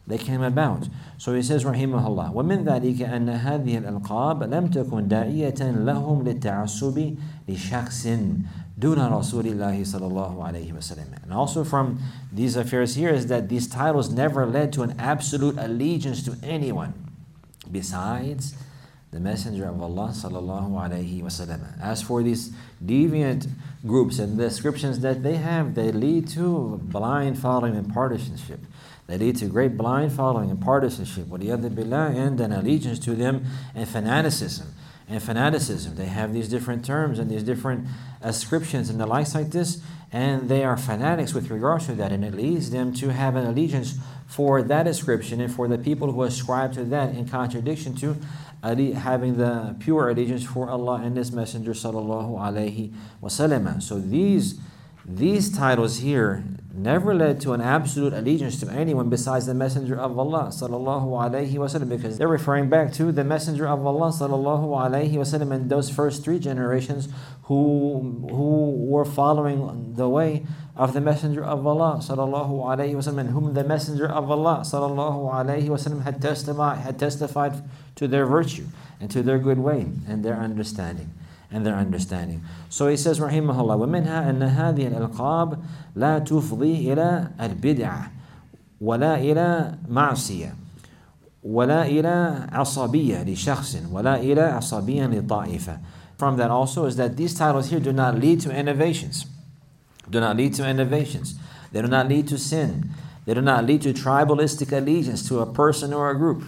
they came about. So he says, rahimahullah, وَمِنْ ذَلِكَ أَنَّ هَذِهِ الْأَلْقَابَ لَمْ تَكُنْ دَاعِيَةً لَهُمْ لِلتَّعَصُّبِ لِشَخْصٍ دُونَ رَسُولِ اللَّهِ صَلَى اللَّهُ عَلَيْهِ وَسَلَّمَ. And also from these affairs here is that these titles never led to an absolute allegiance to anyone besides the Messenger of Allah sallallahu alaihi wasallam. As for these deviant groups and the descriptions that they have, they lead to blind following and partisanship. They lead to great blind following and partisanship, وَلِيَذِّ بِاللَّهِ, and an allegiance to them and fanaticism. They have these different terms and these different ascriptions and the likes like this, and they are fanatics with regards to that, and it leads them to have an allegiance for that ascription and for the people who ascribe to that, in contradiction to having the pure allegiance for Allah and His Messenger sallallahu alaihi wasallam. So these titles here never led to an absolute allegiance to anyone besides the Messenger of Allah sallallahu alaihi wasallam, because they're referring back to the Messenger of Allah sallallahu alaihi wasallam and those first three generations who were following the way of the Messenger of Allah sallallahu alaihi wasallam, and whom the Messenger of Allah sallallahu alaihi wasallam had testified to their virtue and to their good way and their understanding. So he says, rahimahullah, وَمِنْهَا أَنَّ هَذِهِ الْأَلْقَابِ لَا تُفْضِي إِلَىٰ الْبِدْعَةِ وَلَا إِلَىٰ مَعْصِيَةٍ وَلَا إِلَىٰ عَصَبِيَّةٍ لِشَخْصٍ وَلَا إِلَىٰ عَصَبِيَّةٍ لِطَائِفَةٍ. From that also is that these titles here do not lead to innovations. They do not lead to sin. They do not lead to tribalistic allegiance to a person or a group.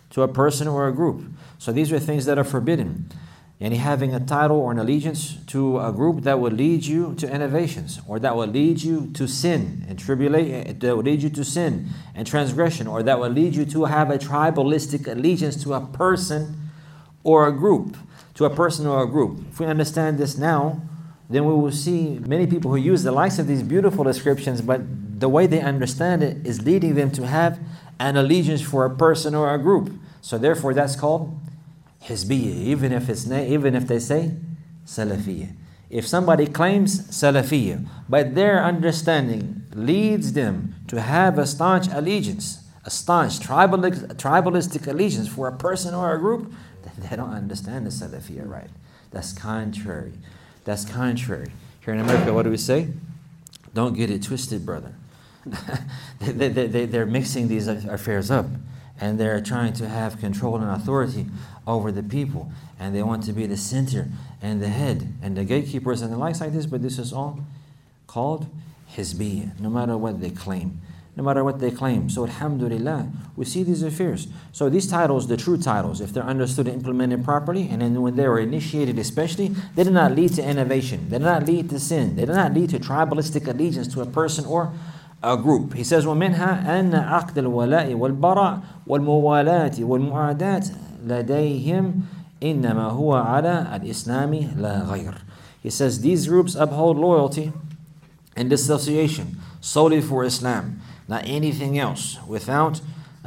So these are things that are forbidden. And having a title or an allegiance to a group that would lead you to innovations, or that would lead you to sin and tribulation, that would lead you to sin and transgression, or that would lead you to have a tribalistic allegiance to a person or a group. If we understand this now, then we will see many people who use the likes of these beautiful descriptions, but the way they understand it is leading them to have an allegiance for a person or a group. So therefore that's called Hizbiyya, even if they say Salafiyya. If somebody claims Salafiyya, but their understanding leads them to have a staunch allegiance, a staunch tribalistic allegiance for a person or a group, then they don't understand the Salafiyya right. That's contrary. Here in America, what do we say? Don't get it twisted, brother. They're mixing these affairs up. And they're trying to have control and authority over the people. And they want to be the center and the head and the gatekeepers and the likes like this. But this is all called Hizbiyya, no matter what they claim. So alhamdulillah, we see these affairs. So these titles, the true titles, if they're understood and implemented properly, and then when they were initiated especially, they do not lead to innovation. They do not lead to sin. They do not lead to tribalistic allegiance to a person or a group. He says, وَمِنْهَا أَنَّ عَقْدَ الْوَلَاءِ وَالْبَرَاءِ وَالْمُوَالَاةِ وَالْمُعَادَاةِ لَدَيْهِمْ إِنَّمَا هُوَ عَلَى الْإِسْلَامِ لَا غَيْرٍ. He says, these groups uphold loyalty and dissociation solely for Islam, not anything else, without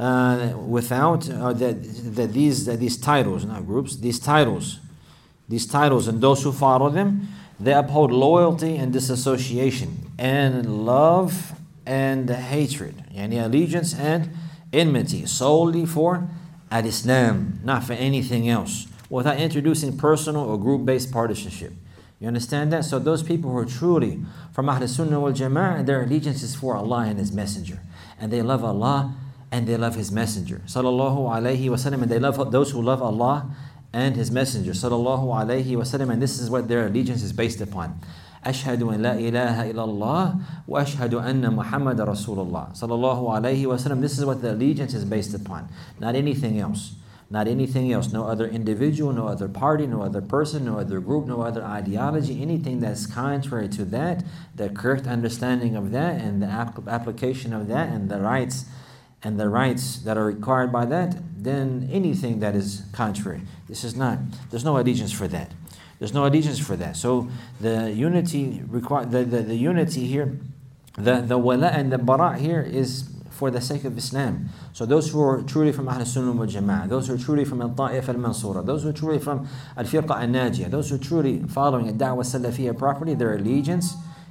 these titles, not groups, these titles and those who follow them, they uphold loyalty and disassociation and love and hatred, yani allegiance and enmity, solely for al-Islam, not for anything else, without introducing personal or group-based partisanship. You understand that? So those people who are truly from Ahl Sunnah wal Jama'ah, their allegiance is for Allah and His Messenger, and they love Allah and they love His Messenger sallallahu alaihi wasallam, and they love those who love Allah and His Messenger sallallahu alaihi wasallam, and this is what their allegiance is based upon. Ashhadu an la ilaha illallah wa ashhadu anna Muhammad Rasulullah sallallahu alaihi wasallam. This is what the allegiance is based upon, not anything else. No other individual, no other party, no other person, no other group, no other ideology, anything that's contrary to that, the correct understanding of that and the application of that and the rights that are required by that, then anything that is contrary. There's no allegiance for that. So the unity the unity here, the wala and the bara here is for the sake of Islam. So those who are truly from Ahl Sunnah wal Jama'ah, those who are truly from Al-Ta'if al-Mansura, those who are truly from Al-Firqa al-Najiyah, those who are truly following a Da'wah Salafiyya properly, their allegiance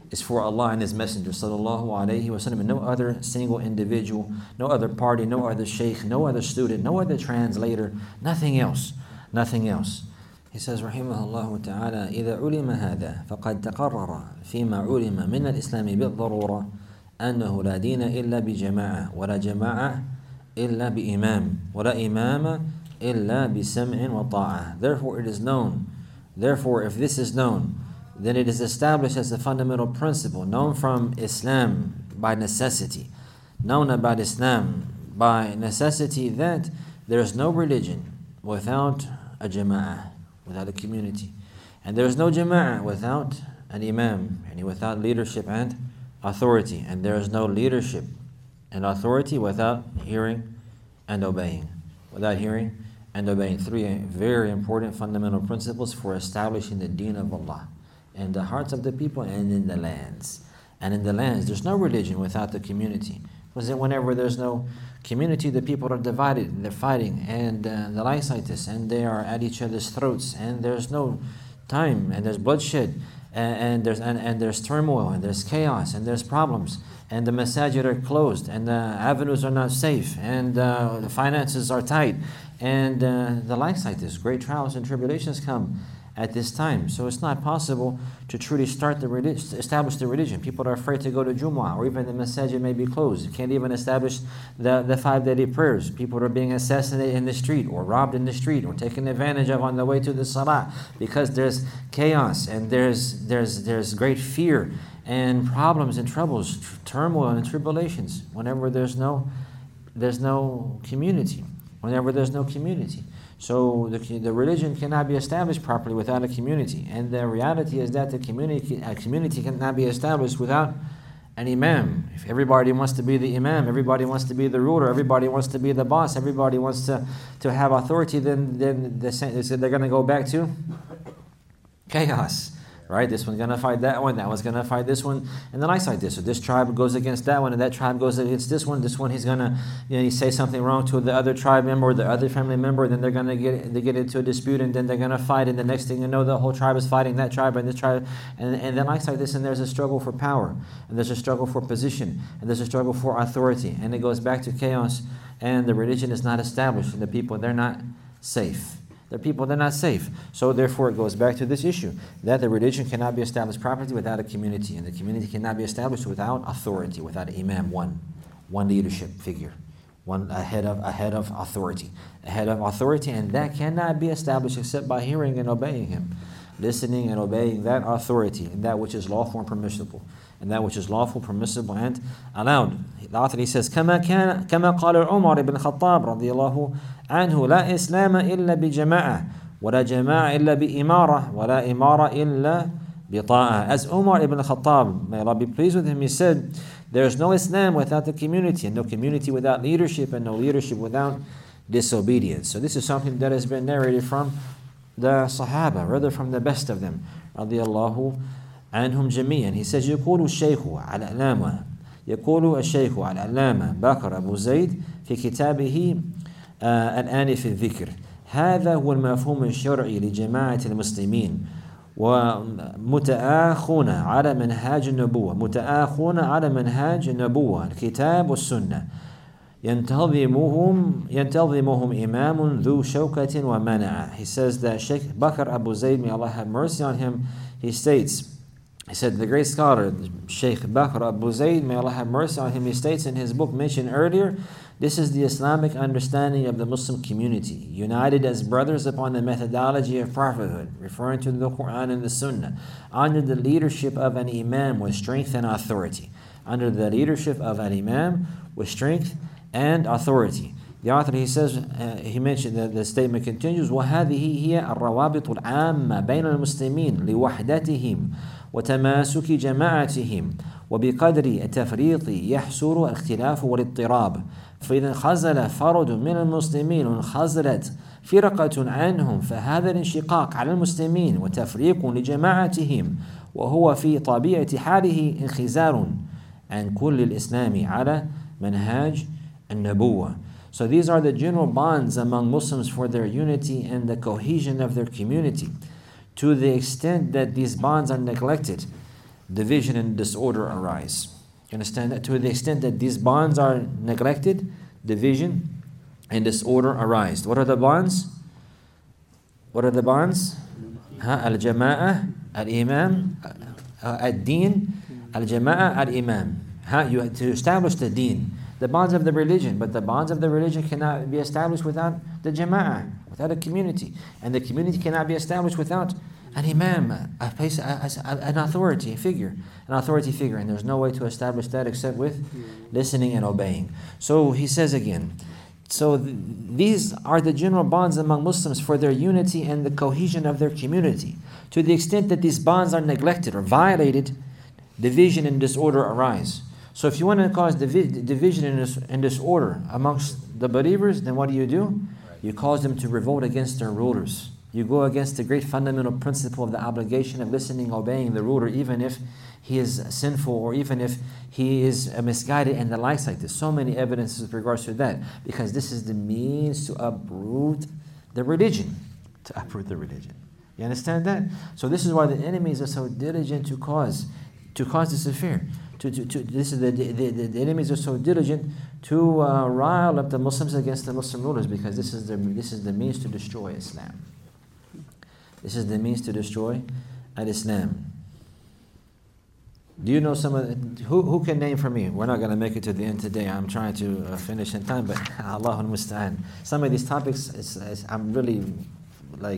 is for Allah and His Messenger sallallahu alaihi wasallam, and no other single individual, no other party, no other sheikh, no other student, no other translator, nothing else, nothing else. He says, rahimahullah ta'ala, إذا علم هذا فقد تقرر فيما علم من الإسلام بالضرورة أنه لا دين إلا بجماعة ولا جماعة إلا بإمام ولا إمام إلا بسمع وطاعة. Therefore it is known. Therefore, if this is known, then it is established as a fundamental principle, known from Islam by necessity, known about Islam by necessity, that there is no religion without a jama'ah, without a community. And there is no jama'ah without an imam, and without leadership and authority. And there is no leadership and authority without hearing and obeying. Without hearing and obeying. Three very important fundamental principles for establishing the deen of Allah in the hearts of the people and in the lands. And in the lands, there's no religion without the community. Because whenever there's no community, the people are divided, and they're fighting, and the likes like this, and they are at each other's throats, and there's no time, and there's bloodshed, and there's turmoil, and there's chaos, and there's problems, and the masajid are closed, and the avenues are not safe, and the finances are tight, and the likes like this. Great trials and tribulations come at this time. So it's not possible to truly establish the religion. People are afraid to go to Jumu'ah, or even the masajid may be closed. You can't even establish the 5 daily prayers. People are being assassinated in the street, or robbed in the street, or taken advantage of on the way to the salah, because there's chaos, and there's great fear and problems and troubles, turmoil and tribulations. Whenever there's no community. Whenever there's no community. So the religion cannot be established properly without a community. And the reality is that a community cannot be established without an imam. If everybody wants to be the imam, everybody wants to be the ruler, everybody wants to be the boss, everybody wants to have authority, then they're going to go back to chaos. Right? This one's going to fight that one, that one's going to fight this one, and then I like this. So this tribe goes against that one, and that tribe goes against this one. This one, he's going to, he say something wrong to the other tribe member or the other family member, then they're going to get into a dispute, and then they're going to fight, and the next thing you know, the whole tribe is fighting that tribe and this tribe, and then like this, and there's a struggle for power, and there's a struggle for position, and there's a struggle for authority, and it goes back to chaos, and the religion is not established, and the people, they're not safe. The people, they're not safe. So therefore it goes back to this issue, that the religion cannot be established properly without a community, and the community cannot be established without authority, without an imam, one leadership figure, a head of authority, and that cannot be established except by hearing and obeying him, listening and obeying that authority, and that which is lawful and permissible, and allowed. The author, he says, كما قال عمر بن الخطاب رضي الله عنه لا إسلام إلا بجماعة ولا جماعة إلا بإمارة ولا إمارة إلا بطاعة. As Umar ibn al-Khattab, may Allah be pleased with him, he said, there is no Islam without the community, and no community without leadership, and no leadership without disobedience. So this is something that has been narrated from the Sahaba, rather from the best of them, رضي الله عنهم جميعا. He says, يقول الشيخ العلامة بكر أبو زيد في كتابه الآن في الذكر. هذا هو المفهوم الشرعي لجماعة المسلمين ومتآخون على منهاج النبوة الكتاب والسنة ينتظمهم إمام ذو شوكة ومنعة. He says that Sheikh Bakr Abu Zayd, may Allah have mercy on him, he states, he said, the great scholar, Sheikh Bakr Abu Zayd, may Allah have mercy on him, he states in his book mentioned earlier, this is the Islamic understanding of the Muslim community, united as brothers upon the methodology of prophethood, referring to the Quran and the Sunnah, under the leadership of an imam with strength and authority. Under the leadership of an imam with strength and authority. The author, he says, he mentioned that the statement continues, وَهَذِهِ هِيَ الرَّوَابِطُ الْعَامَّةِ بَيْنَ الْمُسْلِمِينَ لِوَحْدَتِهِمْ وتماسك جماعتهم وبقدر التفريط يحصل الاختلاف والاضطراب فإذا انخزل فرد من المسلمين وانخزلت فرقة عنهم فهذا الانشقاق على المسلمين وتفريق لجماعتهم وهو في طبيعة حاله انخزال عن كل الإسلام على منهاج النبوة. So these are the general bonds among Muslims for their unity and the cohesion of their community. To the extent that these bonds are neglected, division and disorder arise. You understand that? To the extent that these bonds are neglected, division and disorder arise. What are the bonds? What are the bonds? Al-Jama'ah, Al-Imam, Al-Deen, Al-Jama'ah, Al-Imam. You have to establish the deen, the bonds of the religion, but the bonds of the religion cannot be established without the Jama'ah, without a community. And the community cannot be established without an imam, an authority figure. And there's no way to establish that except with listening and obeying. So he says again, these are the general bonds among Muslims for their unity and the cohesion of their community. To the extent that these bonds are neglected or violated, division and disorder arise. So if you want to cause division and disorder amongst the believers, then what do? You cause them to revolt against their rulers. You go against the great fundamental principle of the obligation of listening, obeying the ruler, even if he is sinful or even if he is misguided and the likes like this. So many evidences with regards to that, because this is the means to uproot the religion. You understand that? So this is why the enemies are so diligent to cause this affair. The enemies are so diligent to rile up the Muslims against the Muslim rulers, because this is the means to destroy Islam. This is the means to destroy Islam. Do you know some of who can name for me? We're not going to make it to the end today. I'm trying to finish in time, but Allahul Musta'an. Some of these topics, I'm really like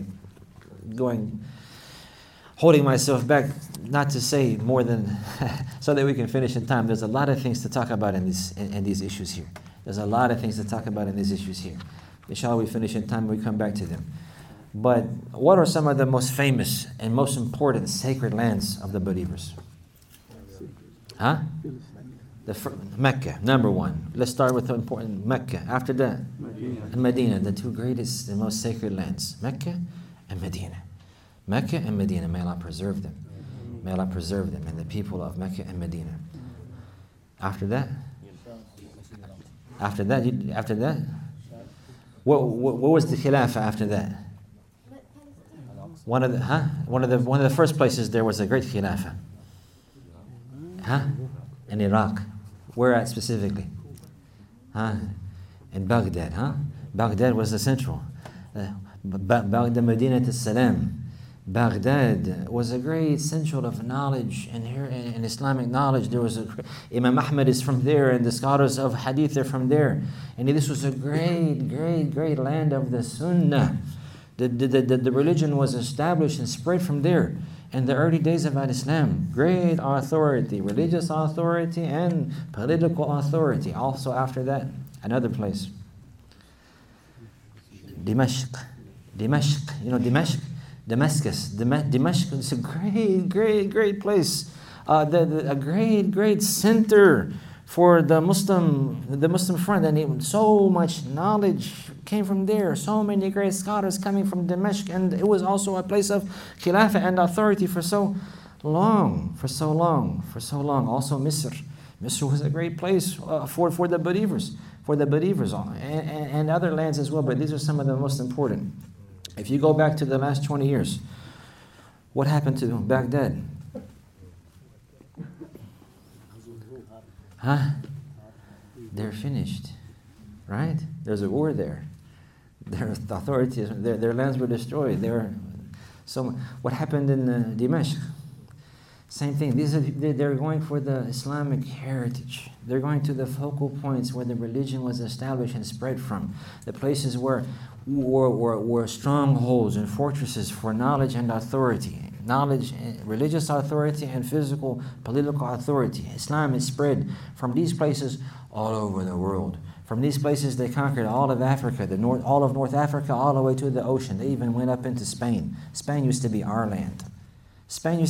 holding myself back not to say more than so that we can finish in time. There's a lot of things to talk about in these issues here. There's a lot of things to talk about in these issues here. Inshallah, we finish in time, we come back to them. But what are some of the most famous and most important sacred lands of the believers? Mecca, number one. Let's start with the important Mecca. After that, Medina, the two greatest and most sacred lands. Mecca and Medina. Mecca and Medina, may Allah preserve them. May Allah preserve them and the people of Mecca and Medina. After that, what was the Khilafah after that? One of the first places there was a great Khilafah. In Iraq. Where at specifically? In Baghdad. Baghdad was the central. Baghdad, Medina Salam. Baghdad was a great central of knowledge and in Islamic knowledge. There was Imam Ahmad is from there, and the scholars of Hadith are from there. And this was a great land of the Sunnah. The religion was established and spread from there in the early days of Islam. Great authority, religious authority and political authority. Also after that, another place. Damascus. Damascus is a great place. A great center for the Muslim front, and even so much knowledge came from there. So many great scholars coming from Damascus, and it was also a place of khilafah and authority for so long. Also Misr. Misr was a great place for the believers, and other lands as well. But these are some of the most important. If you go back to the last 20 years, what happened to Baghdad? They're finished, right? There's a war there. Their authorities, their lands were destroyed. What happened in Damascus? Same thing. They're going for the Islamic heritage. They're going to the focal points where the religion was established and spread from. The places where were strongholds and fortresses for knowledge and authority. Knowledge, religious authority, and physical, political authority. Islam is spread from these places all over the world. From these places, they conquered all of Africa, all of North Africa, all the way to the ocean. They even went up into Spain. Spain used to be our land. So do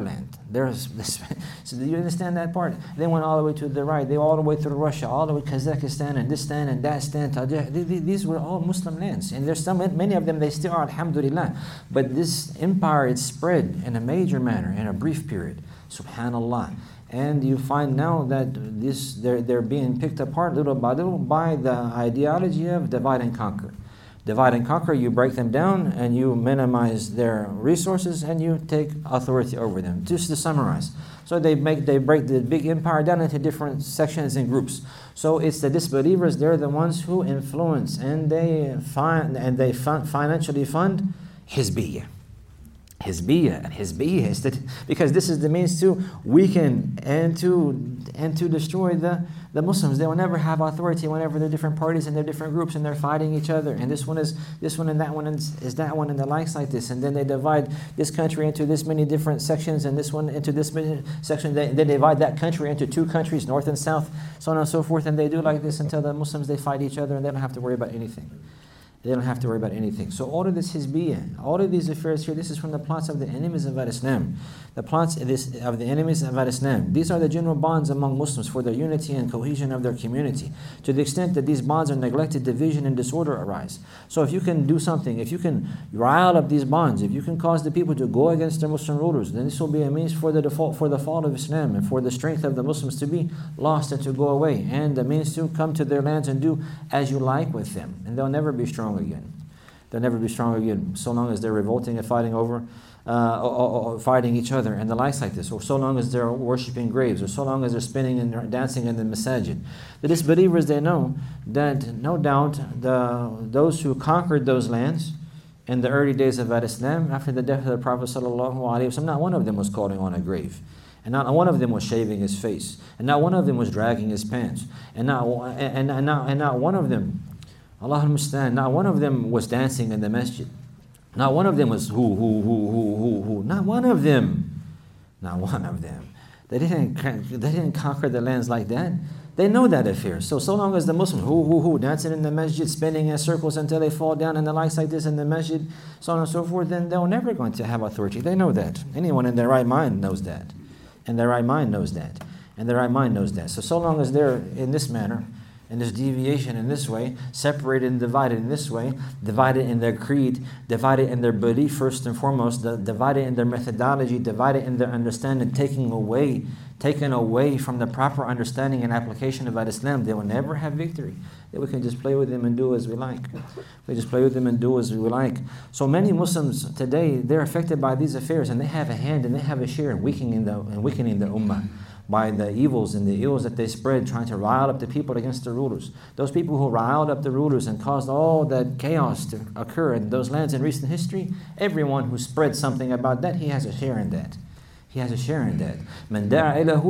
you understand that part? They went all the way to the right. They all the way through Russia, all the way to Kazakhstan and this stand and that stand. These were all Muslim lands. And there's many of them, they still are, alhamdulillah. But this empire, it spread in a major manner in a brief period. Subhanallah. And you find now that they're being picked apart little by little by the ideology of divide and conquer. Divide and conquer, you break them down and you minimize their resources and you take authority over them. Just to summarize. So they break the big empire down into different sections and groups. So it's the disbelievers, they're the ones who influence and they financially fund Hizbiyah. Hizbiyah is that, because this is the means to weaken and to destroy the Muslims. They will never have authority whenever they're different parties and they're different groups and they're fighting each other. And this one is this one and that one is that one and the likes like this. And then they divide this country into this many different sections and this one into this many sections. They divide that country into two countries, north and south, so on and so forth. And they do like this until the Muslims, they fight each other and they don't have to worry about anything. They don't have to worry about anything. So all of this Hizbiyah, all of these affairs here, this is from the plots of the enemies of Islam. The plots of the enemies of Islam. These are the general bonds among Muslims for the unity and cohesion of their community. To the extent that these bonds are neglected, division and disorder arise. So if you can do something, if you can rile up these bonds, if you can cause the people to go against their Muslim rulers, then this will be a means for the fall of Islam and for the strength of the Muslims to be lost and to go away, and the means to come to their lands and do as you like with them. And they'll never be strong again. They'll never be strong again, so long as they're revolting and fighting over, or fighting each other and the likes like this, or so long as they're worshipping graves, or so long as they're spinning and dancing in the masajid. The disbelievers, they know that no doubt those who conquered those lands in the early days of Islam, after the death of the Prophet ﷺ, not one of them was calling on a grave. And not one of them was shaving his face. And not one of them was dragging his pants. And not one of them, Allah al-Mustan, not one of them was dancing in the masjid. Not one of them was who. Not one of them. Not one of them. They didn't conquer the lands like that. They know that affair. So long as the Muslims dancing in the masjid, spinning in circles until they fall down and the likes like this in the masjid, so on and so forth, then they're never going to have authority. They know that. Anyone in their right mind knows that. And their right mind knows that. And their right mind knows that. So long as they're in this manner, in this deviation in this way, separated and divided in this way, divided in their creed, divided in their belief first and foremost, divided in their methodology, divided in their understanding, taken away from the proper understanding and application of Islam, they will never have victory. That we can just play with them and do as we like. We just play with them and do as we like. So many Muslims today, they're affected by these affairs, and they have a hand and they have a share in weakening the ummah by the evils and the ills that they spread, trying to rile up the people against the rulers. Those people who riled up the rulers and caused all that chaos to occur in those lands in recent history, everyone who spread something about that, he has a share in that. He has a share in that. Man da'a ila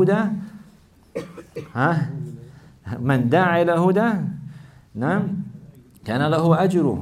huda, Man da'a ila huda, نعم كان له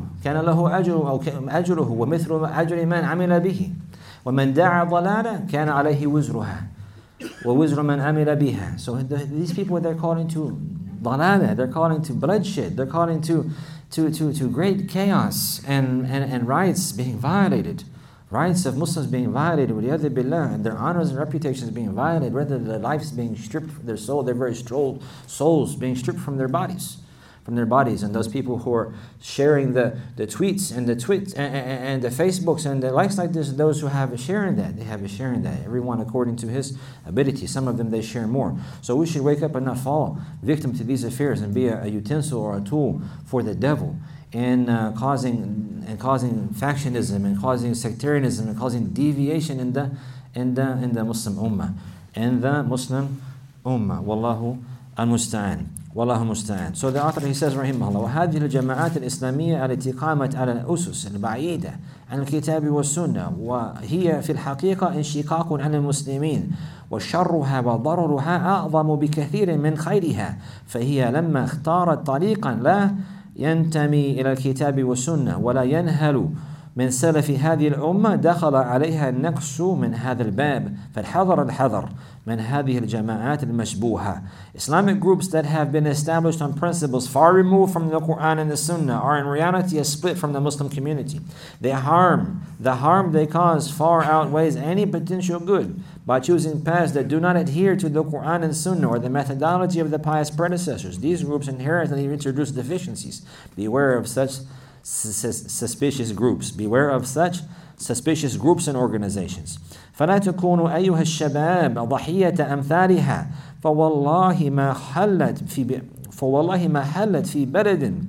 أجره أو أجره ومثل أجر من عمل به ومن دعا ضلالة كان عليه وزرها ووزر من عمل بها. So these people, they're calling to ضلالة, they're calling to bloodshed, they're calling to great chaos and rights being violated, rights of Muslims being violated, وَلِيَذِ بِاللَّهِ, and their honors and reputations being violated, whether their lives being stripped from their soul, their very souls being stripped from their bodies. And those people who are sharing the tweets and the Facebooks and the likes like this, those who have a share in that, they have a share in that. Everyone according to his ability. Some of them, they share more. So we should wake up and not fall victim to these affairs and be a utensil or a tool for the devil in causing factionism and causing sectarianism and causing deviation in the Muslim ummah. In the Muslim ummah. Wallahu al-musta'an. والله المستعان. So the author, he says رحمه الله وهذه الجماعات الإسلامية التي قامت على الأسس البعيدة عن الكتاب والسنة وهي في الحقيقة انشقاق عن المسلمين وشرها وضررها أعظم بكثير من خيرها فهي لما اختارت طريقا لا ينتمي إلى الكتاب والسنة ولا ينهل من سلف هذه الأمة دخل عليها النقص من هذا الباب فالحذر من هذه الجماعات المشبوهة. Islamic groups that have been established on principles far removed from the Quran and the Sunnah are in reality a split from the Muslim community. The harm they cause far outweighs any potential good by choosing paths that do not adhere to the Quran and Sunnah or the methodology of the pious predecessors. These groups inherently introduce deficiencies. Beware of such suspicious groups. Beware of such suspicious groups and organizations. فلا تكونوا أيها الشباب ضحية أمثالها فوالله ما حلت في بلد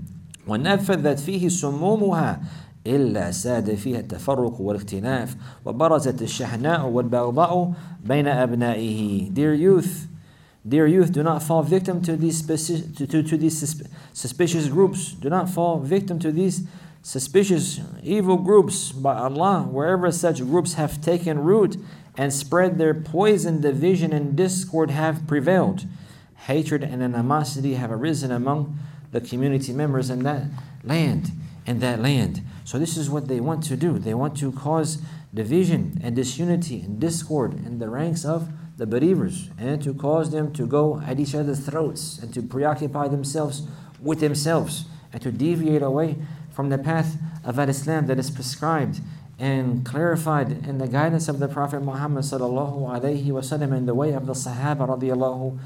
ونفذت فيه سمومها إلا ساد فيها التفرق والاختلاف وبرزت الشحناء والبغضاء بين أبنائه. Dear youth, do not fall victim to these suspicious groups. Do not fall victim to these suspicious evil groups by Allah. Wherever such groups have taken root and spread their poison, division and discord have prevailed. Hatred and animosity have arisen among the community members in that land. So this is what they want to do. They want to cause division and disunity and discord in the ranks of the believers, and to cause them to go at each other's throats and to preoccupy themselves with themselves and to deviate away from the path of Islam that is prescribed and clarified in the guidance of the Prophet Muhammad sallallahu alaihi wasallam and the way of the Sahaba radiyallahu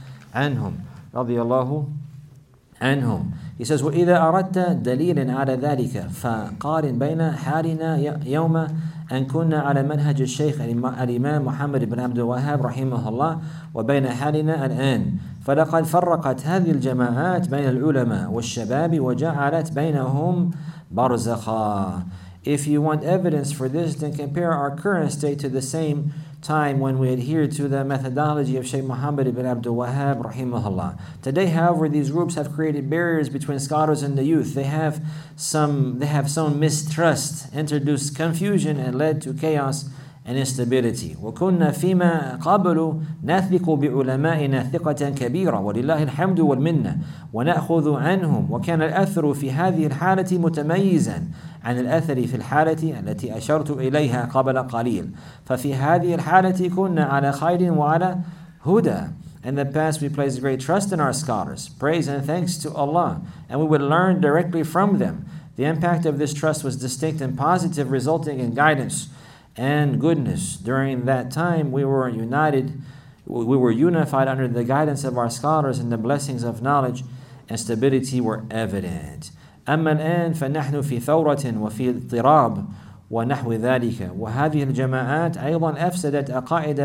anhum. He says, وَإِذَا أَرَدْتَ دَلِيلًا عَلَى ذَلِكَ فَقَارِنْ بَيْنَ حَالِنَا يَوْمَ أن كنا على منهج الشيخ الإمام محمد بن عبد الوهاب رحمه الله وبين حالنا الآن. فلقد فرقت هذه الجماعات بين العلماء والشباب وجعلت بينهم برزخا. If you want evidence for this, then compare our current state to the same time when we adhered to the methodology of Shaykh Muhammad ibn Abdul Wahhab rahimahullah. Today, however, these groups have created barriers between scholars and the youth. They have sown mistrust, introduced confusion, and led to chaos and instability. وكنا فيما قبل نثق بعلمائنا ثقة كبيرة ولله الحمد والمنة ونأخذ عنهم. وكان الأثر في هذه الحالة متميزا عن الأثر في الحالة التي أشرت إليها قبل قليل. ففي هذه الحالة كنا على خير وعلى هدى. In the past, we placed great trust in our scholars, praise and thanks to Allah, and we would learn directly from them. The impact of this trust was distinct and positive, resulting in guidance and goodness. During that time, we were unified under the guidance of our scholars, and the blessings of knowledge and stability were evident. أما الآن فنحن في ثورة وفي اضطراب ونحو ذلك. وهذه الجماعات أيضا أفسدت عقائد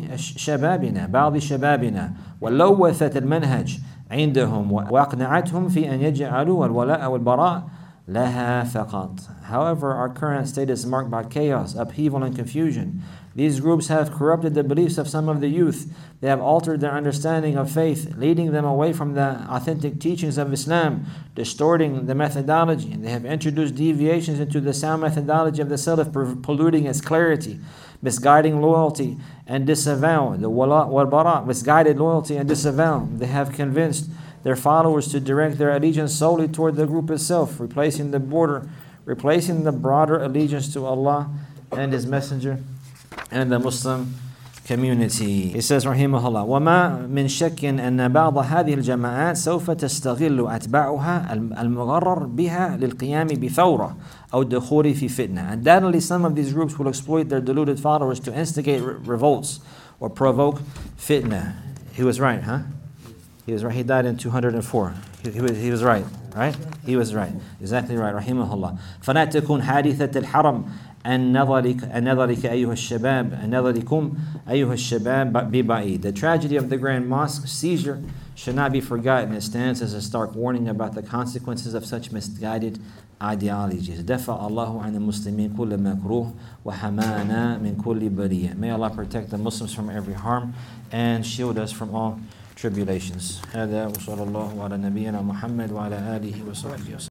بعض شبابنا ولوثت المنهج عندهم وأقنعتهم في أن يجعلوا الولاء والبراء لها فقط. However, our current state is marked by chaos, upheaval, and confusion. These groups have corrupted the beliefs of some of the youth. They have altered their understanding of faith, leading them away from the authentic teachings of Islam, distorting the methodology. They have introduced deviations into the sound methodology of the Salaf, polluting its clarity, misguiding loyalty and disavow, the wala wal bara, misguided loyalty and disavow. They have convinced their followers to direct their allegiance solely toward the group itself, replacing the broader allegiance to Allah and His Messenger and the Muslim community. He says, rahimahullah, وَمَا مِنْ شَكٍ أَنَّ بَعْضَ هَذِهِ الْجَمَاعَات سَوْفَ تَسْتَغِلُّ أَتْبَاعُهَا الْمُغَرَّرْ بِهَا لِلْقِيَامِ بِثَوْرَةٍ أو الدخول في فتنة. Undoubtedly, some of these groups will exploit their deluded followers to instigate revolts or provoke fitna. He was right, huh? He was right. He died in 204. He was right, right? He was right. Exactly right. Rahimahullah. فلا تكون حادثة الحرم نظرك أيها الشباب نظركم أيها الشباب ببعيد. The tragedy of the Grand Mosque seizure should not be forgotten. It stands as a stark warning about the consequences of such misguided ideologies. دفع الله عن المسلمين كل مكروه وحمانا من كل برية. May Allah protect the Muslims from every harm and shield us from all tribulations. هذا وصلى الله على نبينا محمد وعلى آله وصحبه وسلم.